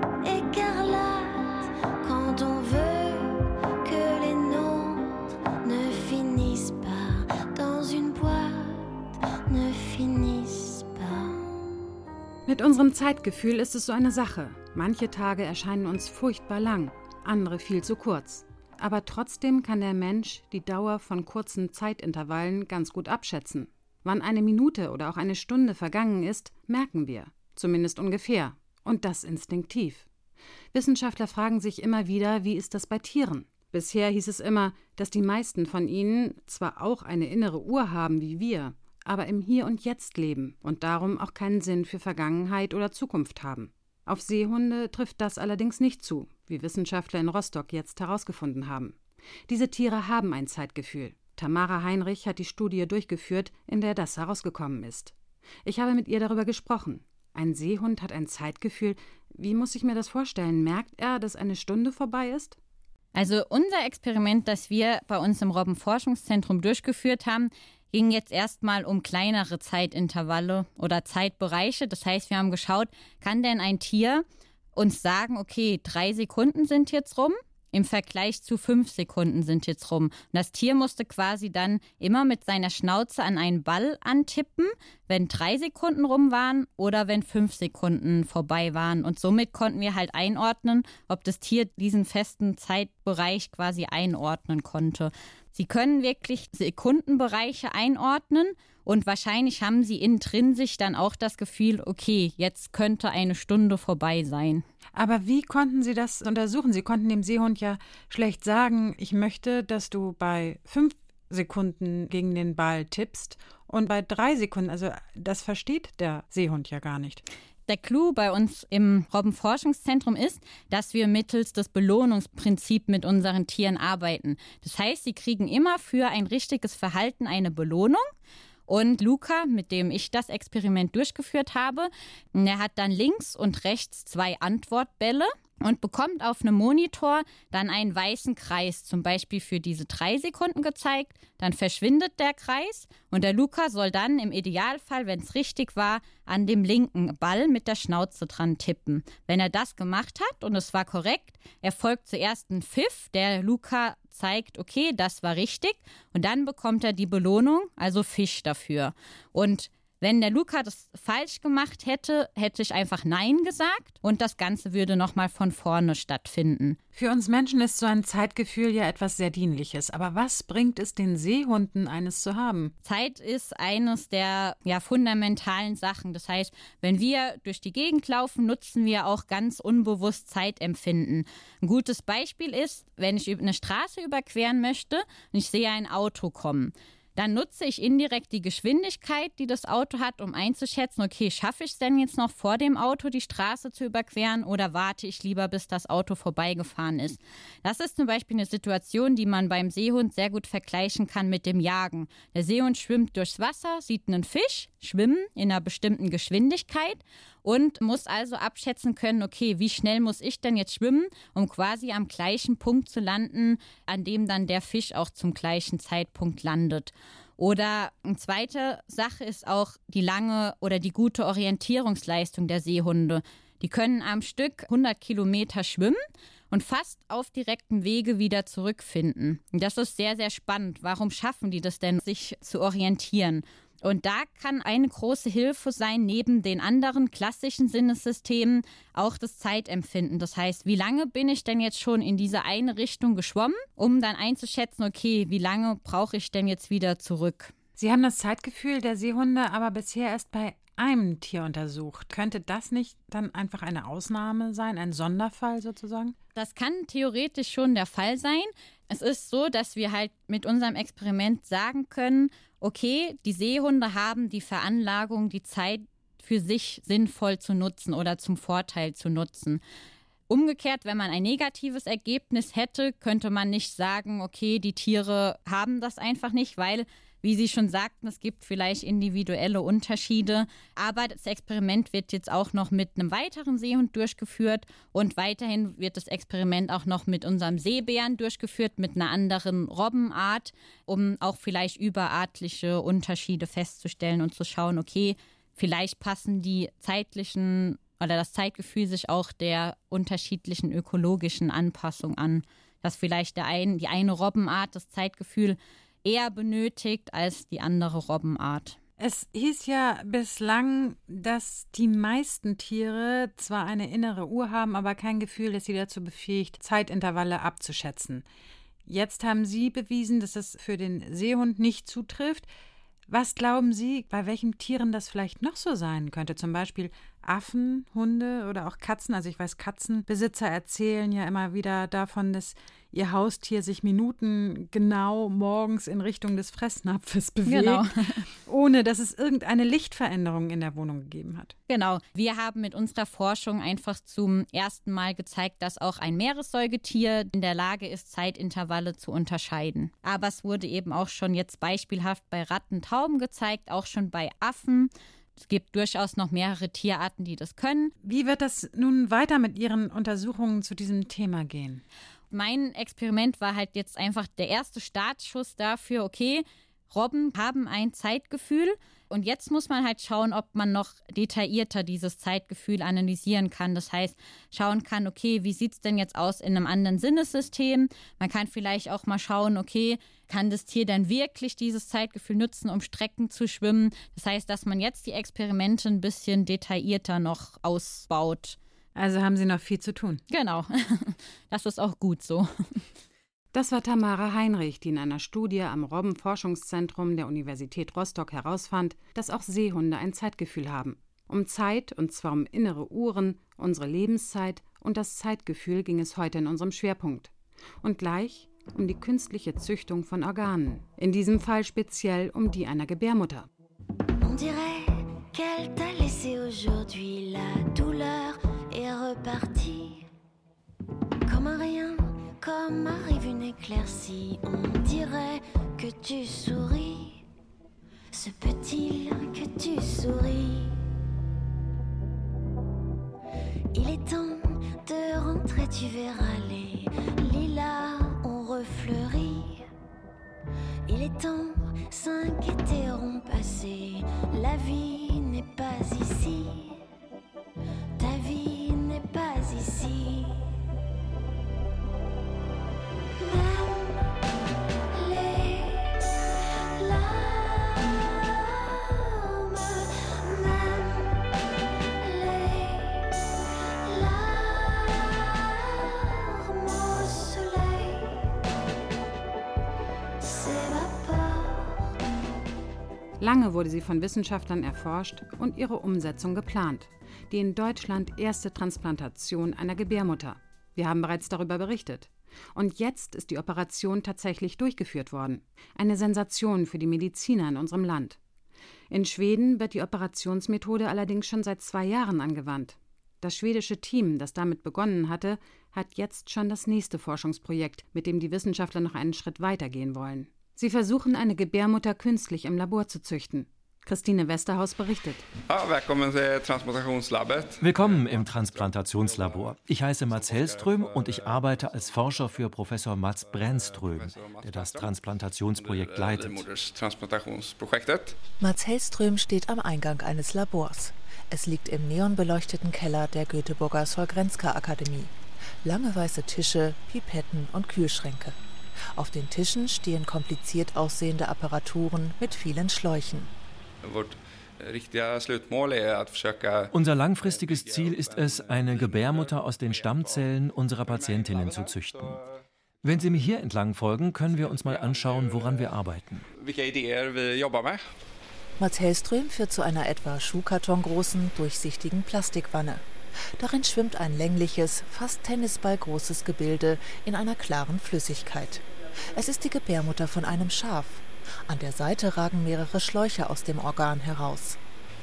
écarlate, quand on veut que les nôtres ne finissent pas dans une boîte, ne finissent pas. Mit unserem Zeitgefühl ist es so eine Sache. Manche Tage erscheinen uns furchtbar lang, andere viel zu kurz. Aber trotzdem kann der Mensch die Dauer von kurzen Zeitintervallen ganz gut abschätzen. Wann eine Minute oder auch eine Stunde vergangen ist, merken wir, zumindest ungefähr, und das instinktiv. Wissenschaftler fragen sich immer wieder, wie ist das bei Tieren? Bisher hieß es immer, dass die meisten von ihnen zwar auch eine innere Uhr haben wie wir, aber im Hier und Jetzt leben und darum auch keinen Sinn für Vergangenheit oder Zukunft haben. Auf Seehunde trifft das allerdings nicht zu, wie Wissenschaftler in Rostock jetzt herausgefunden haben. Diese Tiere haben ein Zeitgefühl. Tamara Heinrich hat die Studie durchgeführt, in der das herausgekommen ist. Ich habe mit ihr darüber gesprochen. Ein Seehund hat ein Zeitgefühl. Wie muss ich mir das vorstellen? Merkt er, dass eine Stunde vorbei ist? Also unser Experiment, das wir bei uns im Robbenforschungszentrum durchgeführt haben, ging jetzt erstmal um kleinere Zeitintervalle oder Zeitbereiche. Das heißt, wir haben geschaut, kann denn ein Tier uns sagen, okay, drei Sekunden sind jetzt rum, im Vergleich zu fünf Sekunden sind jetzt rum. Und das Tier musste quasi dann immer mit seiner Schnauze an einen Ball antippen, wenn drei Sekunden rum waren oder wenn fünf Sekunden vorbei waren. Und somit konnten wir halt einordnen, ob das Tier diesen festen Zeitbereich quasi einordnen konnte. Sie können wirklich Sekundenbereiche einordnen und wahrscheinlich haben sie innen drin sich dann auch das Gefühl, okay, jetzt könnte eine Stunde vorbei sein. Aber wie konnten Sie das untersuchen? Sie konnten dem Seehund ja schlecht sagen, ich möchte, dass du bei fünf Sekunden gegen den Ball tippst und bei drei Sekunden, also das versteht der Seehund ja gar nicht. Der Clou bei uns im Robbenforschungszentrum ist, dass wir mittels des Belohnungsprinzips mit unseren Tieren arbeiten. Das heißt, sie kriegen immer für ein richtiges Verhalten eine Belohnung. Und Luca, mit dem ich das Experiment durchgeführt habe, der hat dann links und rechts zwei Antwortbälle und bekommt auf einem Monitor dann einen weißen Kreis, zum Beispiel für diese drei Sekunden gezeigt. Dann verschwindet der Kreis und der Luca soll dann im Idealfall, wenn es richtig war, an dem linken Ball mit der Schnauze dran tippen. Wenn er das gemacht hat und es war korrekt, erfolgt zuerst ein Pfiff, der Luca zeigt, okay, das war richtig und dann bekommt er die Belohnung, also Fisch dafür. Und wenn der Luca das falsch gemacht hätte, hätte ich einfach Nein gesagt und das Ganze würde nochmal von vorne stattfinden. Für uns Menschen ist so ein Zeitgefühl ja etwas sehr Dienliches. Aber was bringt es den Seehunden, eines zu haben? Zeit ist eines der ja, fundamentalen Sachen. Das heißt, wenn wir durch die Gegend laufen, nutzen wir auch ganz unbewusst Zeitempfinden. Ein gutes Beispiel ist, wenn ich eine Straße überqueren möchte und ich sehe ein Auto kommen. Dann nutze ich indirekt die Geschwindigkeit, die das Auto hat, um einzuschätzen, okay, schaffe ich es denn jetzt noch vor dem Auto die Straße zu überqueren oder warte ich lieber, bis das Auto vorbeigefahren ist. Das ist zum Beispiel eine Situation, die man beim Seehund sehr gut vergleichen kann mit dem Jagen. Der Seehund schwimmt durchs Wasser, sieht einen Fisch, schwimmen in einer bestimmten Geschwindigkeit und muss also abschätzen können, okay, wie schnell muss ich denn jetzt schwimmen, um quasi am gleichen Punkt zu landen, an dem dann der Fisch auch zum gleichen Zeitpunkt landet. Oder eine zweite Sache ist auch die lange oder die gute Orientierungsleistung der Seehunde. Die können am Stück hundert Kilometer schwimmen und fast auf direktem Wege wieder zurückfinden. Das ist sehr, sehr spannend. Warum schaffen die das denn, sich zu orientieren? Und da kann eine große Hilfe sein, neben den anderen klassischen Sinnessystemen, auch das Zeitempfinden. Das heißt, wie lange bin ich denn jetzt schon in diese eine Richtung geschwommen, um dann einzuschätzen, okay, wie lange brauche ich denn jetzt wieder zurück? Sie haben das Zeitgefühl der Seehunde aber bisher erst bei einem Tier untersucht. Könnte das nicht dann einfach eine Ausnahme sein, ein Sonderfall sozusagen? Das kann theoretisch schon der Fall sein. Es ist so, dass wir halt mit unserem Experiment sagen können, okay, die Seehunde haben die Veranlagung, die Zeit für sich sinnvoll zu nutzen oder zum Vorteil zu nutzen. Umgekehrt, wenn man ein negatives Ergebnis hätte, könnte man nicht sagen, okay, die Tiere haben das einfach nicht, weil, wie Sie schon sagten, es gibt vielleicht individuelle Unterschiede. Aber das Experiment wird jetzt auch noch mit einem weiteren Seehund durchgeführt und weiterhin wird das Experiment auch noch mit unserem Seebären durchgeführt, mit einer anderen Robbenart, um auch vielleicht überartliche Unterschiede festzustellen und zu schauen, okay, vielleicht passen die zeitlichen oder das Zeitgefühl sich auch der unterschiedlichen ökologischen Anpassung an, dass vielleicht der ein, die eine Robbenart das Zeitgefühl eher benötigt als die andere Robbenart. Es hieß ja bislang, dass die meisten Tiere zwar eine innere Uhr haben, aber kein Gefühl, das sie dazu befähigt, Zeitintervalle abzuschätzen. Jetzt haben Sie bewiesen, dass das für den Seehund nicht zutrifft. Was glauben Sie, bei welchen Tieren das vielleicht noch so sein könnte? Zum Beispiel Affen, Hunde oder auch Katzen. Also ich weiß, Katzenbesitzer erzählen ja immer wieder davon, dass ihr Haustier sich minutengenau morgens in Richtung des Fressnapfes bewegt, genau. ohne dass es irgendeine Lichtveränderung in der Wohnung gegeben hat. Genau. Wir haben mit unserer Forschung einfach zum ersten Mal gezeigt, dass auch ein Meeressäugetier in der Lage ist, Zeitintervalle zu unterscheiden. Aber es wurde eben auch schon jetzt beispielhaft bei Ratten, Tauben gezeigt, auch schon bei Affen. Es gibt durchaus noch mehrere Tierarten, die das können. Wie wird das nun weiter mit Ihren Untersuchungen zu diesem Thema gehen? Mein Experiment war halt jetzt einfach der erste Startschuss dafür, okay, Robben haben ein Zeitgefühl und jetzt muss man halt schauen, ob man noch detaillierter dieses Zeitgefühl analysieren kann. Das heißt, schauen kann, okay, wie sieht es denn jetzt aus in einem anderen Sinnessystem? Man kann vielleicht auch mal schauen, okay, kann das Tier denn wirklich dieses Zeitgefühl nutzen, um Strecken zu schwimmen? Das heißt, dass man jetzt die Experimente ein bisschen detaillierter noch ausbaut. Also haben Sie noch viel zu tun. Genau, das ist auch gut so. Das war Tamara Heinrich, die in einer Studie am Robbenforschungszentrum der Universität Rostock herausfand, dass auch Seehunde ein Zeitgefühl haben. Um Zeit, und zwar um innere Uhren, unsere Lebenszeit und das Zeitgefühl ging es heute in unserem Schwerpunkt. Und gleich um die künstliche Züchtung von Organen. In diesem Fall speziell um die einer Gebärmutter. On dirait qu'elle t'a laissé aujourd'hui, la douleur est repartie. Comme un rien, comme arrive une éclaircie, on dirait que tu souris. Se peut-il que tu souris? Il est temps de rentrer, tu verras les lilas ont refleuri. Il est temps, s'inquiéter auront passé. La vie n'est pas ici. Ta vie n'est pas ici. Lange wurde sie von Wissenschaftlern erforscht und ihre Umsetzung geplant. Die in Deutschland erste Transplantation einer Gebärmutter. Wir haben bereits darüber berichtet. Und jetzt ist die Operation tatsächlich durchgeführt worden. Eine Sensation für die Mediziner in unserem Land. In Schweden wird die Operationsmethode allerdings schon seit zwei Jahren angewandt. Das schwedische Team, das damit begonnen hatte, hat jetzt schon das nächste Forschungsprojekt, mit dem die Wissenschaftler noch einen Schritt weiter gehen wollen. Sie versuchen, eine Gebärmutter künstlich im Labor zu züchten. Christine Westerhaus berichtet. Willkommen im Transplantationslabor. Ich heiße Mats Hellström und ich arbeite als Forscher für Professor Mats Brännström, der das Transplantationsprojekt leitet. Mats Hellström steht am Eingang eines Labors. Es liegt im neonbeleuchteten Keller der Göteborger Sahlgrenska-Akademie. Lange weiße Tische, Pipetten und Kühlschränke. Auf den Tischen stehen kompliziert aussehende Apparaturen mit vielen Schläuchen. Unser langfristiges Ziel ist es, eine Gebärmutter aus den Stammzellen unserer Patientinnen zu züchten. Wenn Sie mir hier entlang folgen, können wir uns mal anschauen, woran wir arbeiten. Mats Hellström führt zu einer etwa schuhkartongroßen, durchsichtigen Plastikwanne. Darin schwimmt ein längliches, fast tennisballgroßes Gebilde in einer klaren Flüssigkeit. Es ist die Gebärmutter von einem Schaf. An der Seite ragen mehrere Schläuche aus dem Organ heraus.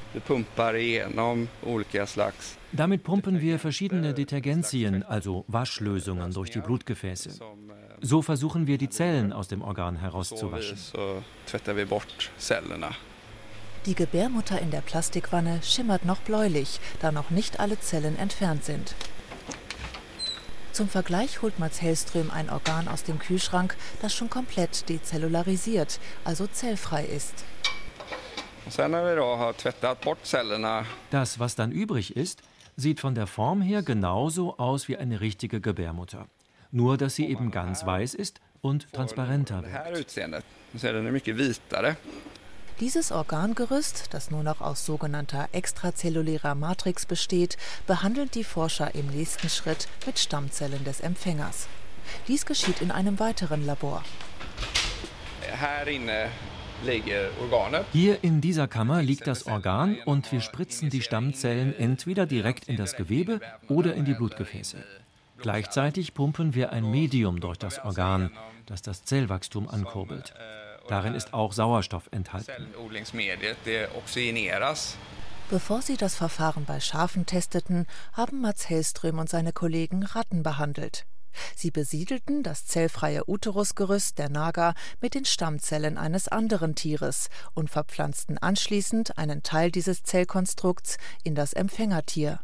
Damit pumpen wir verschiedene Detergenzien, also Waschlösungen, durch die Blutgefäße. So versuchen wir, die Zellen aus dem Organ herauszuwaschen. Die Gebärmutter in der Plastikwanne schimmert noch bläulich, da noch nicht alle Zellen entfernt sind. Zum Vergleich holt Mats Hellström ein Organ aus dem Kühlschrank, das schon komplett dezellularisiert, also zellfrei ist. Das, was dann übrig ist, sieht von der Form her genauso aus wie eine richtige Gebärmutter. Nur, dass sie eben ganz weiß ist und transparenter wird. Dieses Organgerüst, das nur noch aus sogenannter extrazellulärer Matrix besteht, behandeln die Forscher im nächsten Schritt mit Stammzellen des Empfängers. Dies geschieht in einem weiteren Labor. Hier in dieser Kammer liegt das Organ und wir spritzen die Stammzellen entweder direkt in das Gewebe oder in die Blutgefäße. Gleichzeitig pumpen wir ein Medium durch das Organ, das das Zellwachstum ankurbelt. Darin ist auch Sauerstoff enthalten. Bevor sie das Verfahren bei Schafen testeten, haben Mats Hellström und seine Kollegen Ratten behandelt. Sie besiedelten das zellfreie Uterusgerüst der Naga mit den Stammzellen eines anderen Tieres und verpflanzten anschließend einen Teil dieses Zellkonstrukts in das Empfängertier.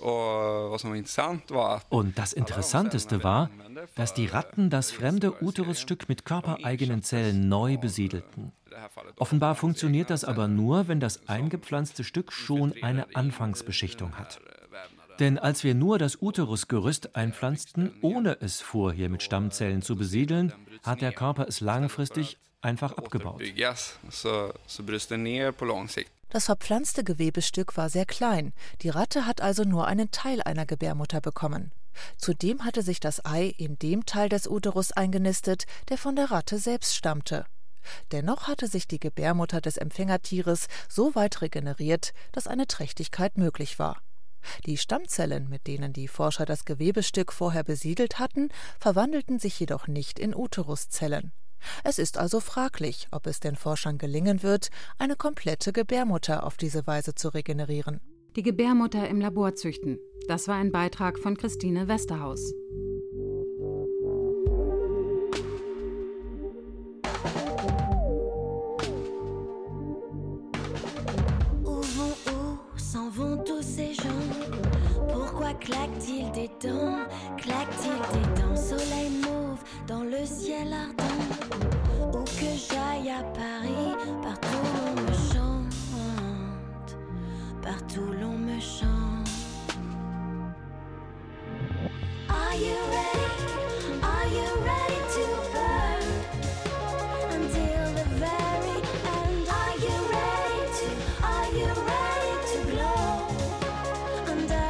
Und das Interessanteste war, dass die Ratten das fremde Uterusstück mit körpereigenen Zellen neu besiedelten. Offenbar funktioniert das aber nur, wenn das eingepflanzte Stück schon eine Anfangsbeschichtung hat. Denn als wir nur das Uterusgerüst einpflanzten, ohne es vorher mit Stammzellen zu besiedeln, hat der Körper es langfristig einfach abgebaut. Das verpflanzte Gewebestück war sehr klein. Die Ratte hat also nur einen Teil einer Gebärmutter bekommen. Zudem hatte sich das Ei in dem Teil des Uterus eingenistet, der von der Ratte selbst stammte. Dennoch hatte sich die Gebärmutter des Empfängertieres so weit regeneriert, dass eine Trächtigkeit möglich war. Die Stammzellen, mit denen die Forscher das Gewebestück vorher besiedelt hatten, verwandelten sich jedoch nicht in Uteruszellen. Es ist also fraglich, ob es den Forschern gelingen wird, eine komplette Gebärmutter auf diese Weise zu regenerieren. Die Gebärmutter im Labor züchten. Das war ein Beitrag von Christine Westerhaus. Claque-t-il des dents, claque-t-il des dents, soleil mauve dans le ciel ardent. Où que j'aille à Paris, partout l'on me chante, partout l'on me chante. Are you ready? Are you ready to burn until the very end? Are you ready to? Are you ready to glow under?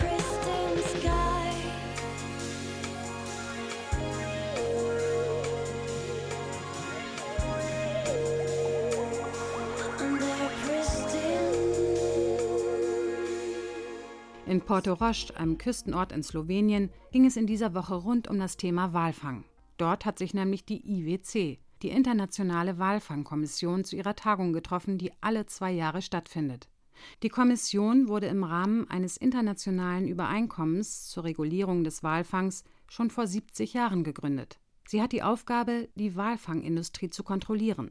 In Porto Roș, einem Küstenort in Slowenien, ging es in dieser Woche rund um das Thema Walfang. Dort hat sich nämlich die I W C, die Internationale Walfangkommission, zu ihrer Tagung getroffen, die alle zwei Jahre stattfindet. Die Kommission wurde im Rahmen eines internationalen Übereinkommens zur Regulierung des Walfangs schon vor siebzig Jahren gegründet. Sie hat die Aufgabe, die Walfangindustrie zu kontrollieren.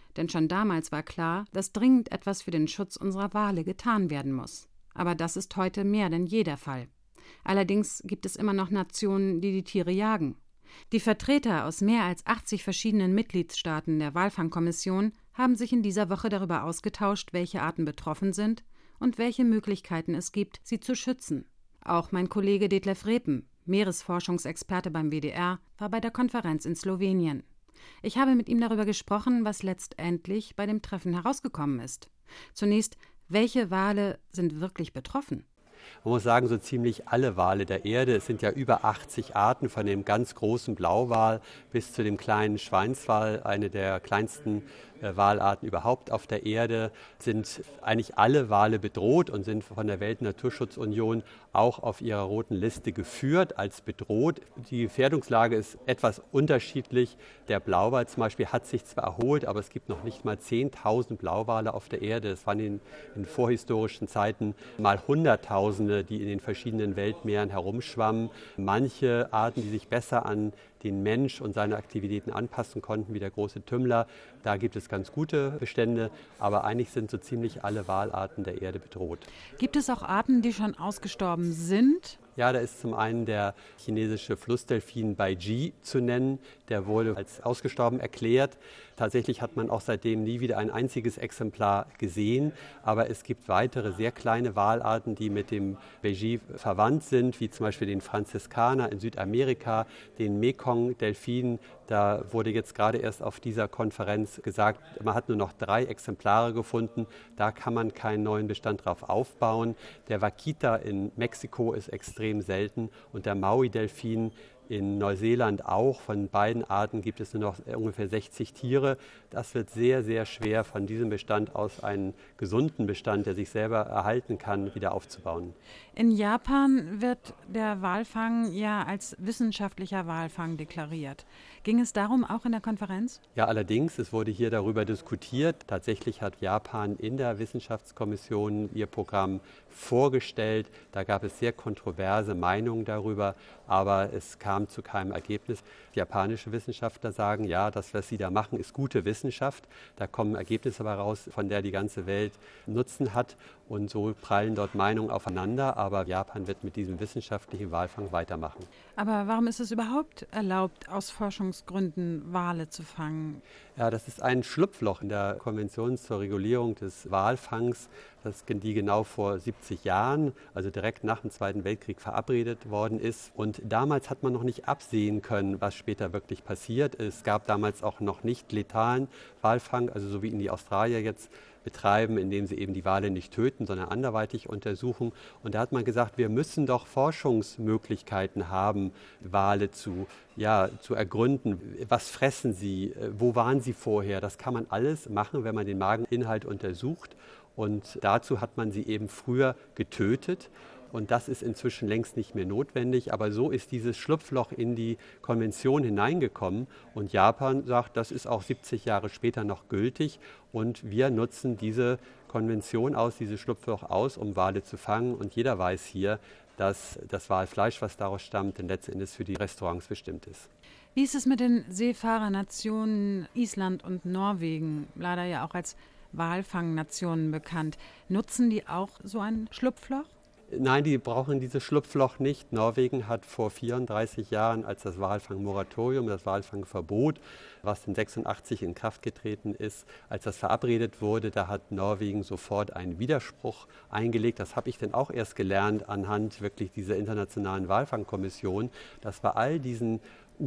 Denn schon damals war klar, dass dringend etwas für den Schutz unserer Wale getan werden muss. Aber das ist heute mehr denn je der Fall. Allerdings gibt es immer noch Nationen, die die Tiere jagen. Die Vertreter aus mehr als achtzig verschiedenen Mitgliedstaaten der Walfangkommission haben sich in dieser Woche darüber ausgetauscht, welche Arten betroffen sind und welche Möglichkeiten es gibt, sie zu schützen. Auch mein Kollege Detlef Repen, Meeresforschungsexperte beim W D R, war bei der Konferenz in Slowenien. Ich habe mit ihm darüber gesprochen, was letztendlich bei dem Treffen herausgekommen ist. Zunächst, welche Wale sind wirklich betroffen? Man muss sagen, so ziemlich alle Wale der Erde, es sind ja über achtzig Arten, von dem ganz großen Blauwal bis zu dem kleinen Schweinswal, eine der kleinsten äh, Walarten überhaupt auf der Erde, sind eigentlich alle Wale bedroht und sind von der Weltnaturschutzunion auch auf ihrer roten Liste geführt als bedroht. Die Gefährdungslage ist etwas unterschiedlich. Der Blauwal zum Beispiel hat sich zwar erholt, aber es gibt noch nicht mal zehntausend Blauwale auf der Erde. Es waren in, in vorhistorischen Zeiten mal Hunderttausende, die in den verschiedenen Weltmeeren herumschwammen. Manche Arten, die sich besser an den Mensch und seine Aktivitäten anpassen konnten, wie der große Tümmler, da gibt es ganz gute Bestände, aber eigentlich sind so ziemlich alle Walarten der Erde bedroht. Gibt es auch Arten, die schon ausgestorben sind? Ja, da ist zum einen der chinesische Flussdelfin Baiji zu nennen. Der wurde als ausgestorben erklärt. Tatsächlich hat man auch seitdem nie wieder ein einziges Exemplar gesehen. Aber es gibt weitere sehr kleine Walarten, die mit dem Baiji verwandt sind, wie zum Beispiel den Franziskaner in Südamerika, den Mekong-Delfin. Da wurde jetzt gerade erst auf dieser Konferenz gesagt, man hat nur noch drei Exemplare gefunden. Da kann man keinen neuen Bestand drauf aufbauen. Der Vaquita in Mexiko ist extrem selten und der Maui-Delfin in Neuseeland auch. Von beiden Arten gibt es nur noch ungefähr sechzig Tiere. Das wird sehr, sehr schwer, von diesem Bestand aus einen gesunden Bestand, der sich selber erhalten kann, wieder aufzubauen. In Japan wird der Walfang ja als wissenschaftlicher Walfang deklariert. Ging es darum auch in der Konferenz? Ja, allerdings, es wurde hier darüber diskutiert. Tatsächlich hat Japan in der Wissenschaftskommission ihr Programm vorgestellt. Da gab es sehr kontroverse Meinungen darüber, aber es kam zu keinem Ergebnis. Japanische Wissenschaftler sagen, ja, das, was sie da machen, ist gute Wissenschaft. Da kommen Ergebnisse heraus, von der die ganze Welt Nutzen hat. Und so prallen dort Meinungen aufeinander. Aber Japan wird mit diesem wissenschaftlichen Walfang weitermachen. Aber warum ist es überhaupt erlaubt, aus Forschungsgründen Wale zu fangen? Ja, das ist ein Schlupfloch in der Konvention zur Regulierung des Walfangs, das die genau vor siebzig Jahren, also direkt nach dem Zweiten Weltkrieg, verabredet worden ist. Und damals hat man noch nicht absehen können, was später wirklich passiert. Es gab damals auch noch nicht letalen Walfang, also so wie ihn die Australier jetzt betreiben, indem sie eben die Wale nicht töten, sondern anderweitig untersuchen. Und da hat man gesagt, wir müssen doch Forschungsmöglichkeiten haben, Wale zu, ja, zu ergründen. Was fressen sie? Wo waren sie vorher? Das kann man alles machen, wenn man den Mageninhalt untersucht. Und dazu hat man sie eben früher getötet. Und das ist inzwischen längst nicht mehr notwendig. Aber so ist dieses Schlupfloch in die Konvention hineingekommen. Und Japan sagt, das ist auch siebzig Jahre später noch gültig. Und wir nutzen diese Konvention aus, dieses Schlupfloch aus, um Wale zu fangen. Und jeder weiß hier, dass das Walfleisch, was daraus stammt, dann letzten Endes für die Restaurants bestimmt ist. Wie ist es mit den Seefahrernationen Island und Norwegen, leider ja auch als Walfangnationen bekannt? Nutzen die auch so ein Schlupfloch? Nein, die brauchen dieses Schlupfloch nicht. Norwegen hat vor vierunddreißig Jahren, als das Walfangmoratorium, das Walfangverbot, was in sechsundachtzig in Kraft getreten ist, als das verabredet wurde, da hat Norwegen sofort einen Widerspruch eingelegt. Das habe ich dann auch erst gelernt anhand wirklich dieser internationalen Walfangkommission, dass bei all diesen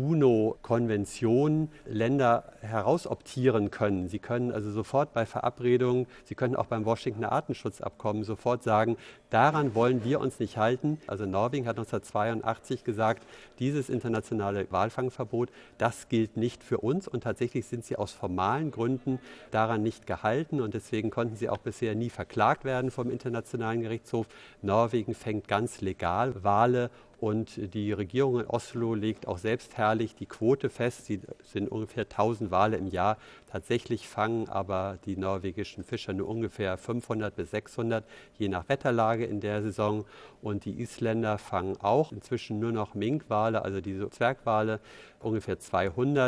UNO-Konventionen Länder herausoptieren können. Sie können also sofort bei Verabredungen, Sie können auch beim Washingtoner Artenschutzabkommen sofort sagen, daran wollen wir uns nicht halten. Also Norwegen hat neunzehnhundertzweiundachtzig gesagt, dieses internationale Walfangverbot, das gilt nicht für uns. Und tatsächlich sind sie aus formalen Gründen daran nicht gehalten. Und deswegen konnten sie auch bisher nie verklagt werden vom Internationalen Gerichtshof. Norwegen fängt ganz legal Wale. Und die Regierung in Oslo legt auch selbstherrlich die Quote fest. Sie sind ungefähr tausend Wale im Jahr. Tatsächlich fangen aber die norwegischen Fischer nur ungefähr fünfhundert bis sechshundert, je nach Wetterlage in der Saison. Und die Isländer fangen auch inzwischen nur noch Minkwale, also diese Zwergwale, ungefähr zweihundert.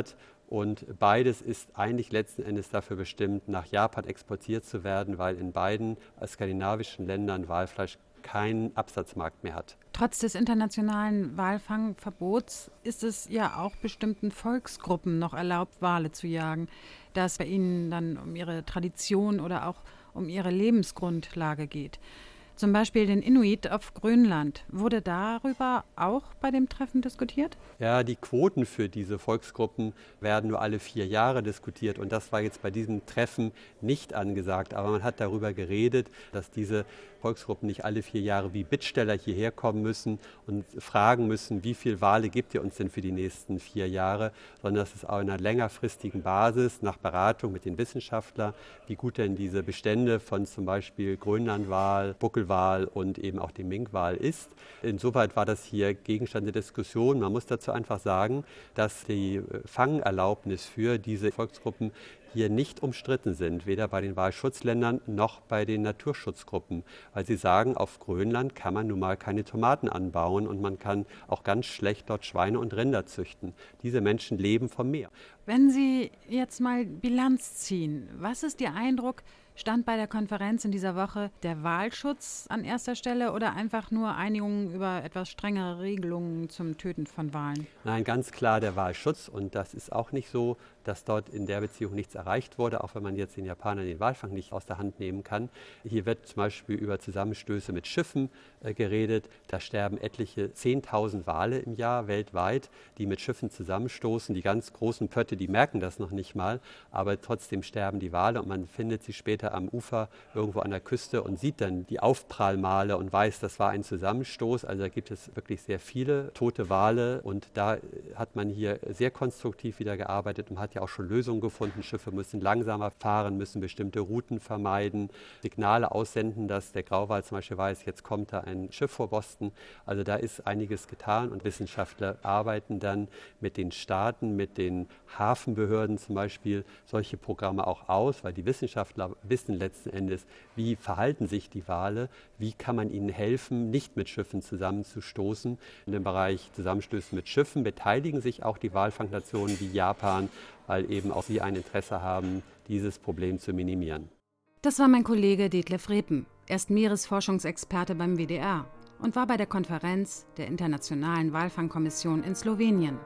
Und beides ist eigentlich letzten Endes dafür bestimmt, nach Japan exportiert zu werden, weil in beiden skandinavischen Ländern Walfleisch keinen Absatzmarkt mehr hat. Trotz des internationalen Walfangverbots ist es ja auch bestimmten Volksgruppen noch erlaubt, Wale zu jagen, da es bei ihnen dann um ihre Tradition oder auch um ihre Lebensgrundlage geht. Zum Beispiel den Inuit auf Grönland. Wurde darüber auch bei dem Treffen diskutiert? Ja, die Quoten für diese Volksgruppen werden nur alle vier Jahre diskutiert. Und das war jetzt bei diesem Treffen nicht angesagt. Aber man hat darüber geredet, dass diese Volksgruppen nicht alle vier Jahre wie Bittsteller hierher kommen müssen und fragen müssen, wie viele Wale gibt ihr uns denn für die nächsten vier Jahre, sondern dass es auf einer längerfristigen Basis nach Beratung mit den Wissenschaftlern, wie gut denn diese Bestände von zum Beispiel Grönlandwal, Buckelwal und eben auch dem Minkwal ist. Insoweit war das hier Gegenstand der Diskussion. Man muss dazu einfach sagen, dass die Fangerlaubnis für diese Volksgruppen hier nicht umstritten sind, weder bei den Walschutzländern noch bei den Naturschutzgruppen, weil sie sagen, auf Grönland kann man nun mal keine Tomaten anbauen und man kann auch ganz schlecht dort Schweine und Rinder züchten. Diese Menschen leben vom Meer. Wenn Sie jetzt mal Bilanz ziehen, was ist Ihr Eindruck? Stand bei der Konferenz in dieser Woche der Walschutz an erster Stelle oder einfach nur Einigungen über etwas strengere Regelungen zum Töten von Walen? Nein, ganz klar der Walschutz. Und das ist auch nicht so, dass dort in der Beziehung nichts erreicht wurde, auch wenn man jetzt den Japanern den Walfang nicht aus der Hand nehmen kann. Hier wird zum Beispiel über Zusammenstöße mit Schiffen äh, geredet. Da sterben etliche zehntausend Wale im Jahr weltweit, die mit Schiffen zusammenstoßen. Die ganz großen Pötte, die merken das noch nicht mal, aber trotzdem sterben die Wale und man findet sie später am Ufer irgendwo an der Küste und sieht dann die Aufprallmale und weiß, das war ein Zusammenstoß. Also da gibt es wirklich sehr viele tote Wale und da hat man hier sehr konstruktiv wieder gearbeitet und hat ja auch schon Lösungen gefunden. Schiffe müssen langsamer fahren, müssen bestimmte Routen vermeiden, Signale aussenden, dass der Grauwal zum Beispiel weiß, jetzt kommt da ein Schiff vor Boston. Also da ist einiges getan und Wissenschaftler arbeiten dann mit den Staaten, mit den Hafenbehörden zum Beispiel solche Programme auch aus, weil die Wissenschaftler wissen letzten Endes, wie verhalten sich die Wale, wie kann man ihnen helfen, nicht mit Schiffen zusammenzustoßen. In dem Bereich Zusammenstößen mit Schiffen beteiligen sich auch die Walfangnationen wie Japan, weil eben auch sie ein Interesse haben, dieses Problem zu minimieren. Das war mein Kollege Detlef Repen. Er ist Meeresforschungsexperte beim W D R und war bei der Konferenz der Internationalen Walfangkommission in Slowenien.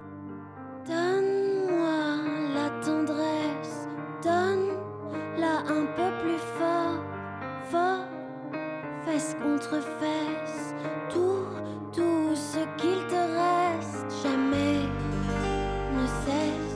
Donne-moi la tendresse, donne-la un peu plus fort, fort, fesse contre fesse, tout, tout ce qu'il te reste, jamais ne cesse.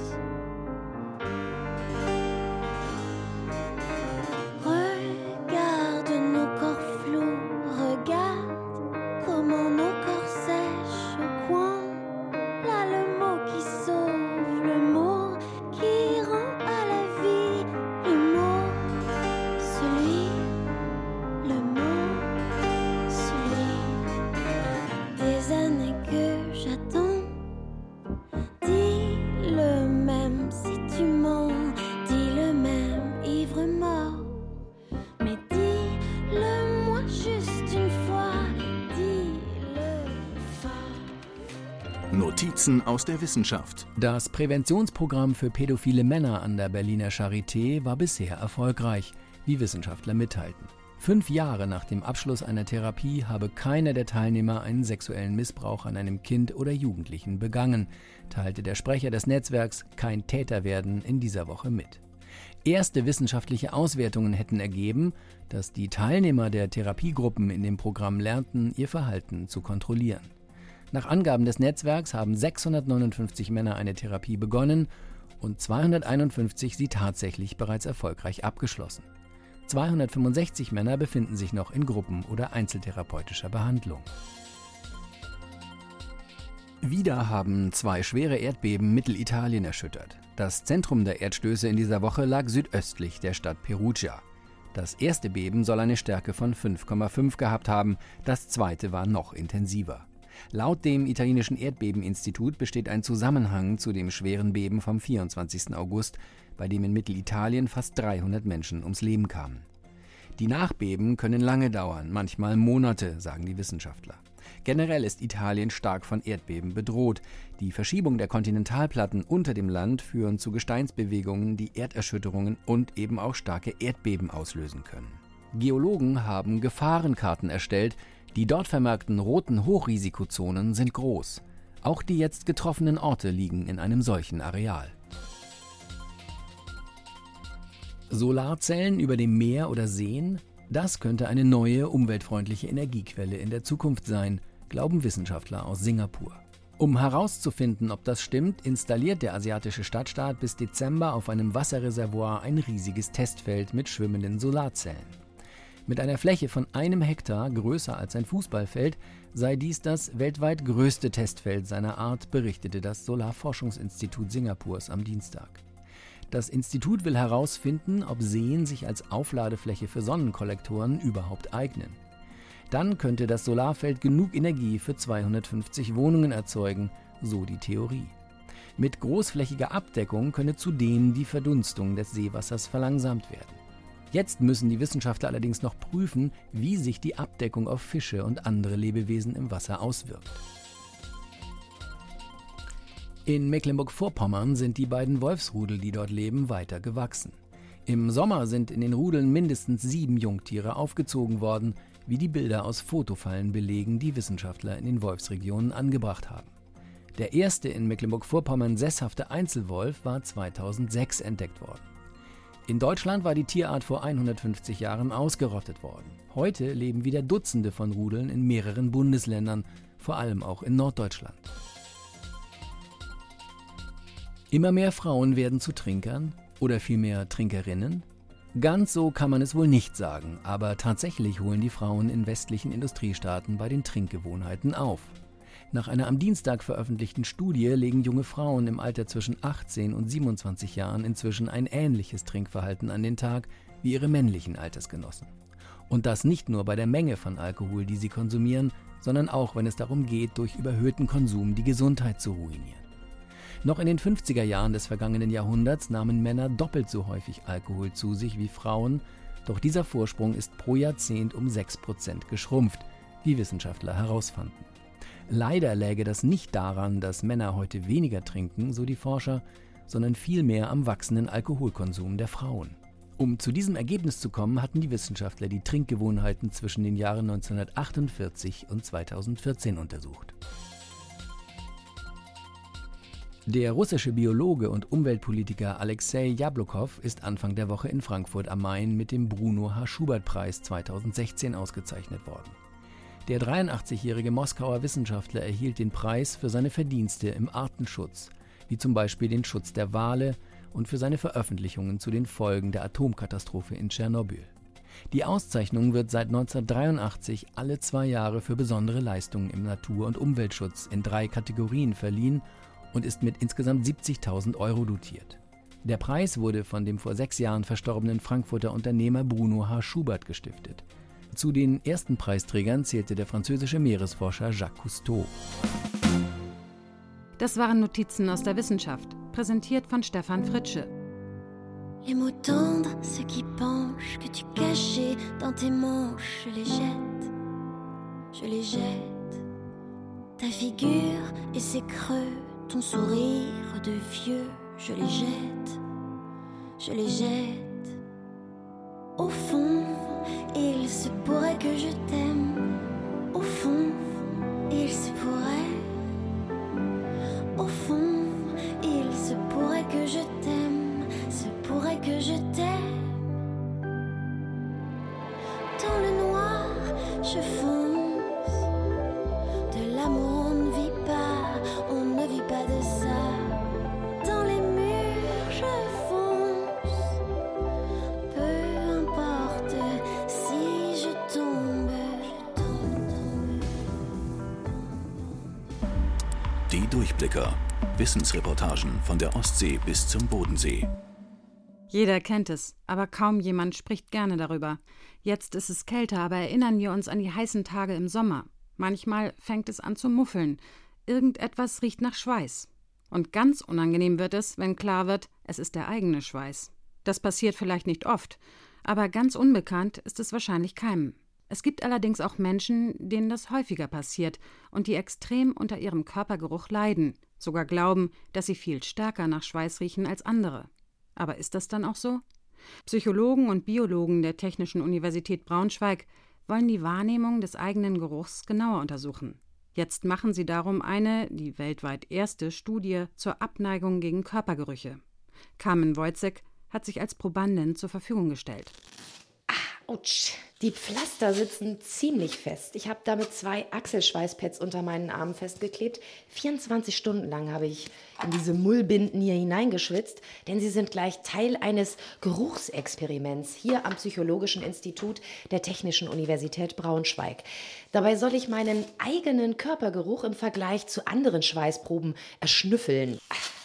Regarde nos corps flous, regarde comment nos corps sèchent au coin. Là le mot qui sauve, le mot qui rend à la vie, le mot, celui, le mot, celui. Des années que j'attends, dis le même si tu mens, dis le même ivre mort. Mais dis-le-moi juste une fois, dis-le fort. Notizen aus der Wissenschaft. Das Präventionsprogramm für pädophile Männer an der Berliner Charité war bisher erfolgreich, wie Wissenschaftler mitteilten. Fünf Jahre nach dem Abschluss einer Therapie habe keiner der Teilnehmer einen sexuellen Missbrauch an einem Kind oder Jugendlichen begangen, teilte der Sprecher des Netzwerks Kein Täter werden in dieser Woche mit. Erste wissenschaftliche Auswertungen hätten ergeben, dass die Teilnehmer der Therapiegruppen in dem Programm lernten, ihr Verhalten zu kontrollieren. Nach Angaben des Netzwerks haben sechshundertneunundfünfzig Männer eine Therapie begonnen und zweihunderteinundfünfzig sie tatsächlich bereits erfolgreich abgeschlossen. zweihundertfünfundsechzig Männer befinden sich noch in Gruppen- oder einzeltherapeutischer Behandlung. Wieder haben zwei schwere Erdbeben Mittelitalien erschüttert. Das Zentrum der Erdstöße in dieser Woche lag südöstlich der Stadt Perugia. Das erste Beben soll eine Stärke von fünf Komma fünf gehabt haben, das zweite war noch intensiver. Laut dem italienischen Erdbebeninstitut besteht ein Zusammenhang zu dem schweren Beben vom vierundzwanzigsten August, bei dem in Mittelitalien fast dreihundert Menschen ums Leben kamen. Die Nachbeben können lange dauern, manchmal Monate, sagen die Wissenschaftler. Generell ist Italien stark von Erdbeben bedroht. Die Verschiebung der Kontinentalplatten unter dem Land führen zu Gesteinsbewegungen, die Erderschütterungen und eben auch starke Erdbeben auslösen können. Geologen haben Gefahrenkarten erstellt. Die dort vermerkten roten Hochrisikozonen sind groß. Auch die jetzt getroffenen Orte liegen in einem solchen Areal. Solarzellen über dem Meer oder Seen? Das könnte eine neue, umweltfreundliche Energiequelle in der Zukunft sein, glauben Wissenschaftler aus Singapur. Um herauszufinden, ob das stimmt, installiert der asiatische Stadtstaat bis Dezember auf einem Wasserreservoir ein riesiges Testfeld mit schwimmenden Solarzellen. Mit einer Fläche von einem Hektar, größer als ein Fußballfeld, sei dies das weltweit größte Testfeld seiner Art, berichtete das Solarforschungsinstitut Singapurs am Dienstag. Das Institut will herausfinden, ob Seen sich als Aufladefläche für Sonnenkollektoren überhaupt eignen. Dann könnte das Solarfeld genug Energie für zweihundertfünfzig Wohnungen erzeugen, so die Theorie. Mit großflächiger Abdeckung könne zudem die Verdunstung des Seewassers verlangsamt werden. Jetzt müssen die Wissenschaftler allerdings noch prüfen, wie sich die Abdeckung auf Fische und andere Lebewesen im Wasser auswirkt. In Mecklenburg-Vorpommern sind die beiden Wolfsrudel, die dort leben, weiter gewachsen. Im Sommer sind in den Rudeln mindestens sieben Jungtiere aufgezogen worden, wie die Bilder aus Fotofallen belegen, die Wissenschaftler in den Wolfsregionen angebracht haben. Der erste in Mecklenburg-Vorpommern sesshafte Einzelwolf war zweitausendsechs entdeckt worden. In Deutschland war die Tierart vor hundertfünfzig Jahren ausgerottet worden. Heute leben wieder Dutzende von Rudeln in mehreren Bundesländern, vor allem auch in Norddeutschland. Immer mehr Frauen werden zu Trinkern oder vielmehr Trinkerinnen? Ganz so kann man es wohl nicht sagen, aber tatsächlich holen die Frauen in westlichen Industriestaaten bei den Trinkgewohnheiten auf. Nach einer am Dienstag veröffentlichten Studie legen junge Frauen im Alter zwischen achtzehn und siebenundzwanzig Jahren inzwischen ein ähnliches Trinkverhalten an den Tag wie ihre männlichen Altersgenossen. Und das nicht nur bei der Menge von Alkohol, die sie konsumieren, sondern auch, wenn es darum geht, durch überhöhten Konsum die Gesundheit zu ruinieren. Noch in den fünfziger Jahren des vergangenen Jahrhunderts nahmen Männer doppelt so häufig Alkohol zu sich wie Frauen, doch dieser Vorsprung ist pro Jahrzehnt um sechs Prozent geschrumpft, wie Wissenschaftler herausfanden. Leider läge das nicht daran, dass Männer heute weniger trinken, so die Forscher, sondern vielmehr am wachsenden Alkoholkonsum der Frauen. Um zu diesem Ergebnis zu kommen, hatten die Wissenschaftler die Trinkgewohnheiten zwischen den Jahren neunzehnhundertachtundvierzig und zweitausendvierzehn untersucht. Der russische Biologe und Umweltpolitiker Alexei Jablokow ist Anfang der Woche in Frankfurt am Main mit dem Bruno H. Schubert-Preis zweitausendsechzehn ausgezeichnet worden. Der dreiundachtzigjährige Moskauer Wissenschaftler erhielt den Preis für seine Verdienste im Artenschutz, wie zum Beispiel den Schutz der Wale und für seine Veröffentlichungen zu den Folgen der Atomkatastrophe in Tschernobyl. Die Auszeichnung wird seit neunzehnhundertdreiundachtzig alle zwei Jahre für besondere Leistungen im Natur- und Umweltschutz in drei Kategorien verliehen und ist mit insgesamt siebzigtausend Euro dotiert. Der Preis wurde von dem vor sechs Jahren verstorbenen Frankfurter Unternehmer Bruno H. Schubert gestiftet. Zu den ersten Preisträgern zählte der französische Meeresforscher Jacques Cousteau. Das waren Notizen aus der Wissenschaft, präsentiert von Stefan Fritsche. Les mots tendres, ceux qui penchent, que tu cachais dans tes manches, je les jette, je les jette. Ta figure et ses creux, ton sourire de vieux, je les jette, je les jette. Au fond, il se pourrait que je t'aime. Au fond, il se pourrait. Au fond, il se pourrait que je t'aime. Se pourrait que je t'aime. Dans le noir, je fonce. De l'amour, on ne vit pas. On ne vit pas de ça. Dans les murs, je fonce. Peu importe si je tombe. Die Durchblicker. Wissensreportagen von der Ostsee bis zum Bodensee. Jeder kennt es, aber kaum jemand spricht gerne darüber. Jetzt ist es kälter, aber erinnern wir uns an die heißen Tage im Sommer. Manchmal fängt es an zu muffeln. Irgendetwas riecht nach Schweiß. Und ganz unangenehm wird es, wenn klar wird, es ist der eigene Schweiß. Das passiert vielleicht nicht oft, aber ganz unbekannt ist es wahrscheinlich keinem. Es gibt allerdings auch Menschen, denen das häufiger passiert und die extrem unter ihrem Körpergeruch leiden, sogar glauben, dass sie viel stärker nach Schweiß riechen als andere. Aber ist das dann auch so? Psychologen und Biologen der Technischen Universität Braunschweig wollen die Wahrnehmung des eigenen Geruchs genauer untersuchen. Jetzt machen sie darum eine, die weltweit erste Studie zur Abneigung gegen Körpergerüche. Carmen Wojcik hat sich als Probandin zur Verfügung gestellt. Autsch, die Pflaster sitzen ziemlich fest. Ich habe damit zwei Achselschweißpads unter meinen Armen festgeklebt. vierundzwanzig Stunden lang habe ich in diese Mullbinden hier hineingeschwitzt, denn sie sind gleich Teil eines Geruchsexperiments hier am Psychologischen Institut der Technischen Universität Braunschweig. Dabei soll ich meinen eigenen Körpergeruch im Vergleich zu anderen Schweißproben erschnüffeln.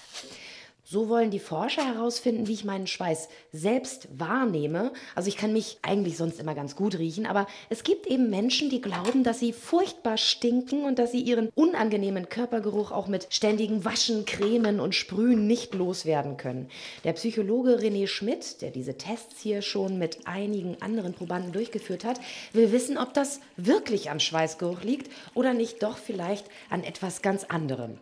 So wollen die Forscher herausfinden, wie ich meinen Schweiß selbst wahrnehme. Also ich kann mich eigentlich sonst immer ganz gut riechen, aber es gibt eben Menschen, die glauben, dass sie furchtbar stinken und dass sie ihren unangenehmen Körpergeruch auch mit ständigem Waschen, Cremen und Sprühen nicht loswerden können. Der Psychologe René Schmidt, der diese Tests hier schon mit einigen anderen Probanden durchgeführt hat, will wissen, ob das wirklich am Schweißgeruch liegt oder nicht doch vielleicht an etwas ganz anderem.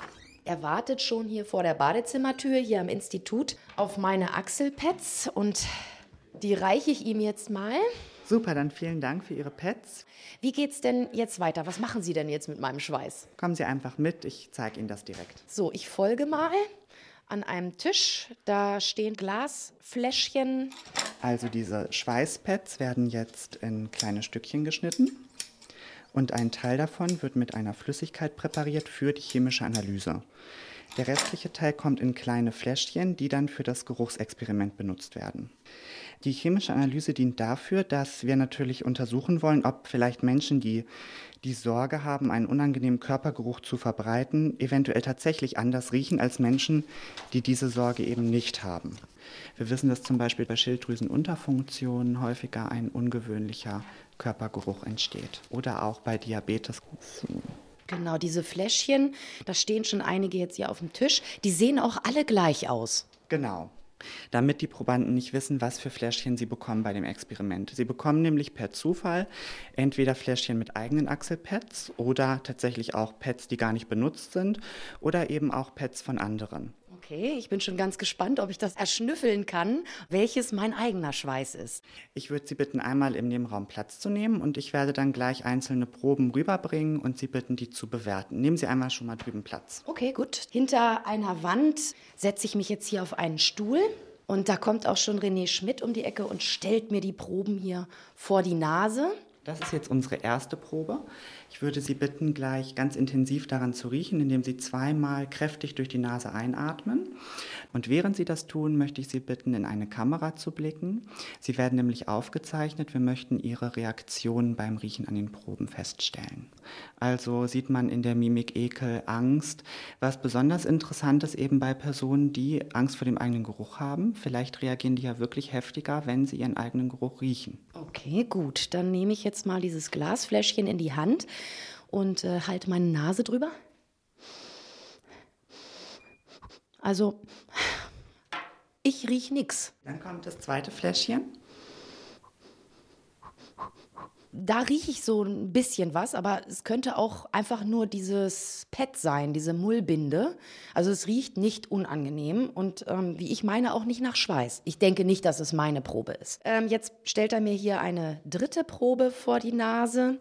Er wartet schon hier vor der Badezimmertür, hier am Institut, auf meine Achselpads und die reiche ich ihm jetzt mal. Super, dann vielen Dank für Ihre Pads. Wie geht's denn jetzt weiter? Was machen Sie denn jetzt mit meinem Schweiß? Kommen Sie einfach mit, ich zeige Ihnen das direkt. So, ich folge mal an einem Tisch. Da stehen Glasfläschchen. Also diese Schweißpads werden jetzt in kleine Stückchen geschnitten. Und ein Teil davon wird mit einer Flüssigkeit präpariert für die chemische Analyse. Der restliche Teil kommt in kleine Fläschchen, die dann für das Geruchsexperiment benutzt werden. Die chemische Analyse dient dafür, dass wir natürlich untersuchen wollen, ob vielleicht Menschen, die die Sorge haben, einen unangenehmen Körpergeruch zu verbreiten, eventuell tatsächlich anders riechen als Menschen, die diese Sorge eben nicht haben. Wir wissen, dass zum Beispiel bei Schilddrüsenunterfunktionen häufiger ein ungewöhnlicher Körpergeruch entsteht oder auch bei Diabetes. Genau, diese Fläschchen, da stehen schon einige jetzt hier auf dem Tisch, die sehen auch alle gleich aus. Genau, damit die Probanden nicht wissen, was für Fläschchen sie bekommen bei dem Experiment. Sie bekommen nämlich per Zufall entweder Fläschchen mit eigenen Achselpads oder tatsächlich auch Pads, die gar nicht benutzt sind oder eben auch Pads von anderen. Okay, ich bin schon ganz gespannt, ob ich das erschnüffeln kann, welches mein eigener Schweiß ist. Ich würde Sie bitten, einmal im Nebenraum Platz zu nehmen und ich werde dann gleich einzelne Proben rüberbringen und Sie bitten, die zu bewerten. Nehmen Sie einmal schon mal drüben Platz. Okay, gut. Hinter einer Wand setze ich mich jetzt hier auf einen Stuhl und da kommt auch schon René Schmidt um die Ecke und stellt mir die Proben hier vor die Nase. Das ist jetzt unsere erste Probe. Ich würde Sie bitten, gleich ganz intensiv daran zu riechen, indem Sie zweimal kräftig durch die Nase einatmen. Und während Sie das tun, möchte ich Sie bitten, in eine Kamera zu blicken. Sie werden nämlich aufgezeichnet. Wir möchten Ihre Reaktionen beim Riechen an den Proben feststellen. Also sieht man in der Mimik Ekel, Angst. Was besonders interessant ist eben bei Personen, die Angst vor dem eigenen Geruch haben. Vielleicht reagieren die ja wirklich heftiger, wenn sie ihren eigenen Geruch riechen. Okay, gut. Dann nehme ich jetzt mal dieses Glasfläschchen in die Hand und äh, halte meine Nase drüber. Also, ich rieche nichts. Dann kommt das zweite Fläschchen. Da rieche ich so ein bisschen was, aber es könnte auch einfach nur dieses Pad sein, diese Mullbinde. Also es riecht nicht unangenehm und ähm, wie ich meine auch nicht nach Schweiß. Ich denke nicht, dass es meine Probe ist. Ähm, jetzt stellt er mir hier eine dritte Probe vor die Nase.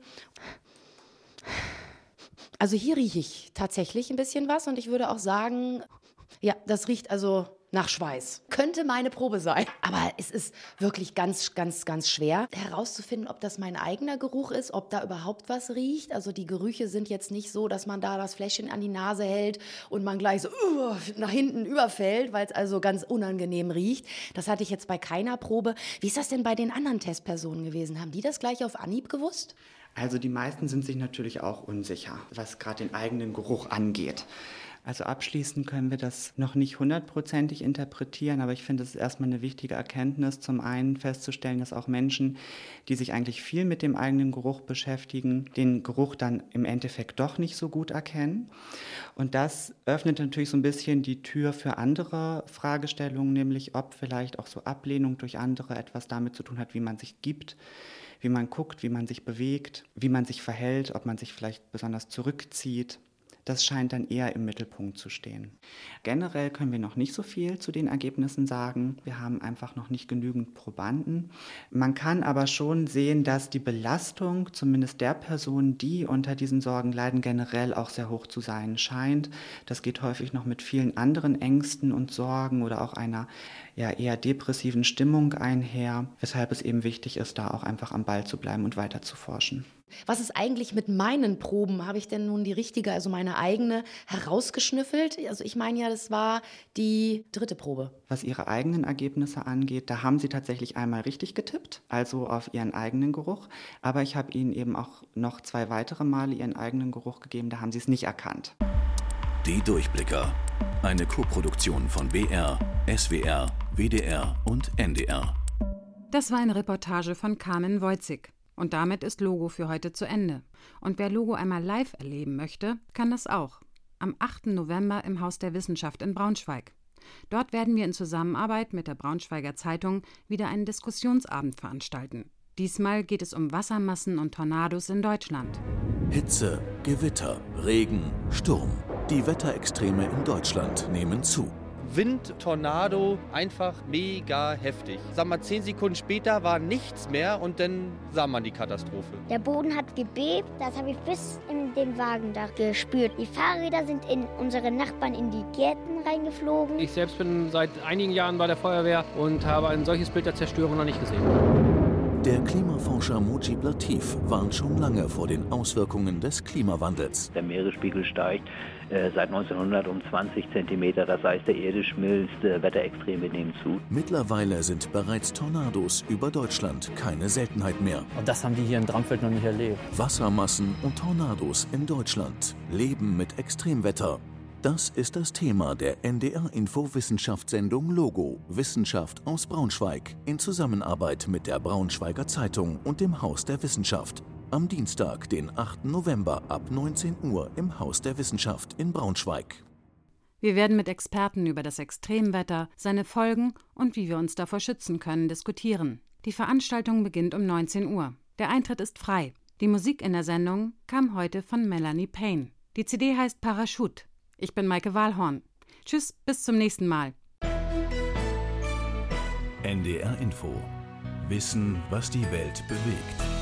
Also hier rieche ich tatsächlich ein bisschen was und ich würde auch sagen, ja, das riecht also nach Schweiß. Könnte meine Probe sein. Aber es ist wirklich ganz, ganz, ganz schwer herauszufinden, ob das mein eigener Geruch ist, ob da überhaupt was riecht. Also die Gerüche sind jetzt nicht so, dass man da das Fläschchen an die Nase hält und man gleich so uh, nach hinten überfällt, weil es also ganz unangenehm riecht. Das hatte ich jetzt bei keiner Probe. Wie ist das denn bei den anderen Testpersonen gewesen? Haben die das gleich auf Anhieb gewusst? Also die meisten sind sich natürlich auch unsicher, was gerade den eigenen Geruch angeht. Also abschließend können wir das noch nicht hundertprozentig interpretieren, aber ich finde, es ist erstmal eine wichtige Erkenntnis, zum einen festzustellen, dass auch Menschen, die sich eigentlich viel mit dem eigenen Geruch beschäftigen, den Geruch dann im Endeffekt doch nicht so gut erkennen. Und das öffnet natürlich so ein bisschen die Tür für andere Fragestellungen, nämlich ob vielleicht auch so Ablehnung durch andere etwas damit zu tun hat, wie man sich gibt, wie man guckt, wie man sich bewegt, wie man sich verhält, ob man sich vielleicht besonders zurückzieht. Das scheint dann eher im Mittelpunkt zu stehen. Generell können wir noch nicht so viel zu den Ergebnissen sagen. Wir haben einfach noch nicht genügend Probanden. Man kann aber schon sehen, dass die Belastung zumindest der Personen, die unter diesen Sorgen leiden, generell auch sehr hoch zu sein scheint. Das geht häufig noch mit vielen anderen Ängsten und Sorgen oder auch einer ja, eher depressiven Stimmung einher, weshalb es eben wichtig ist, da auch einfach am Ball zu bleiben und weiter zu forschen. Was ist eigentlich mit meinen Proben? Habe ich denn nun die richtige, also meine eigene, herausgeschnüffelt? Also ich meine ja, das war die dritte Probe. Was Ihre eigenen Ergebnisse angeht, da haben Sie tatsächlich einmal richtig getippt, also auf Ihren eigenen Geruch. Aber ich habe Ihnen eben auch noch zwei weitere Male Ihren eigenen Geruch gegeben, da haben Sie es nicht erkannt. Die Durchblicker. Eine Koproduktion von B R, S W R, W D R und N D R. Das war eine Reportage von Carmen Wojcik. Und damit ist Logo für heute zu Ende. Und wer Logo einmal live erleben möchte, kann das auch. Am achten November im Haus der Wissenschaft in Braunschweig. Dort werden wir in Zusammenarbeit mit der Braunschweiger Zeitung wieder einen Diskussionsabend veranstalten. Diesmal geht es um Wassermassen und Tornados in Deutschland. Hitze, Gewitter, Regen, Sturm. Die Wetterextreme in Deutschland nehmen zu. Wind, Tornado, einfach mega heftig. Sag mal, zehn Sekunden später war nichts mehr und dann sah man die Katastrophe. Der Boden hat gebebt, das habe ich bis in den Wagen da gespürt. Die Fahrräder sind in unsere Nachbarn in die Gärten reingeflogen. Ich selbst bin seit einigen Jahren bei der Feuerwehr und habe ein solches Bild der Zerstörung noch nicht gesehen. Der Klimaforscher Mujib Latif warnt schon lange vor den Auswirkungen des Klimawandels. Der Meeresspiegel steigt äh, seit neunzehnhundert um zwanzig Zentimeter, das heißt, der Erde schmilzt, äh, Wetterextreme nehmen zu. Mittlerweile sind bereits Tornados über Deutschland keine Seltenheit mehr. Und das haben die hier in Dramfeld noch nicht erlebt. Wassermassen und Tornados in Deutschland. Leben mit Extremwetter. Das ist das Thema der N D R-Info-Wissenschaftssendung Logo, Wissenschaft aus Braunschweig, in Zusammenarbeit mit der Braunschweiger Zeitung und dem Haus der Wissenschaft. Am Dienstag, den achten November ab neunzehn Uhr im Haus der Wissenschaft in Braunschweig. Wir werden mit Experten über das Extremwetter, seine Folgen und wie wir uns davor schützen können, diskutieren. Die Veranstaltung beginnt um neunzehn Uhr. Der Eintritt ist frei. Die Musik in der Sendung kam heute von Melanie Payne. Die C D heißt Parachute. Ich bin Maike Wahlhorn. Tschüss, bis zum nächsten Mal. N D R Info. Wissen, was die Welt bewegt.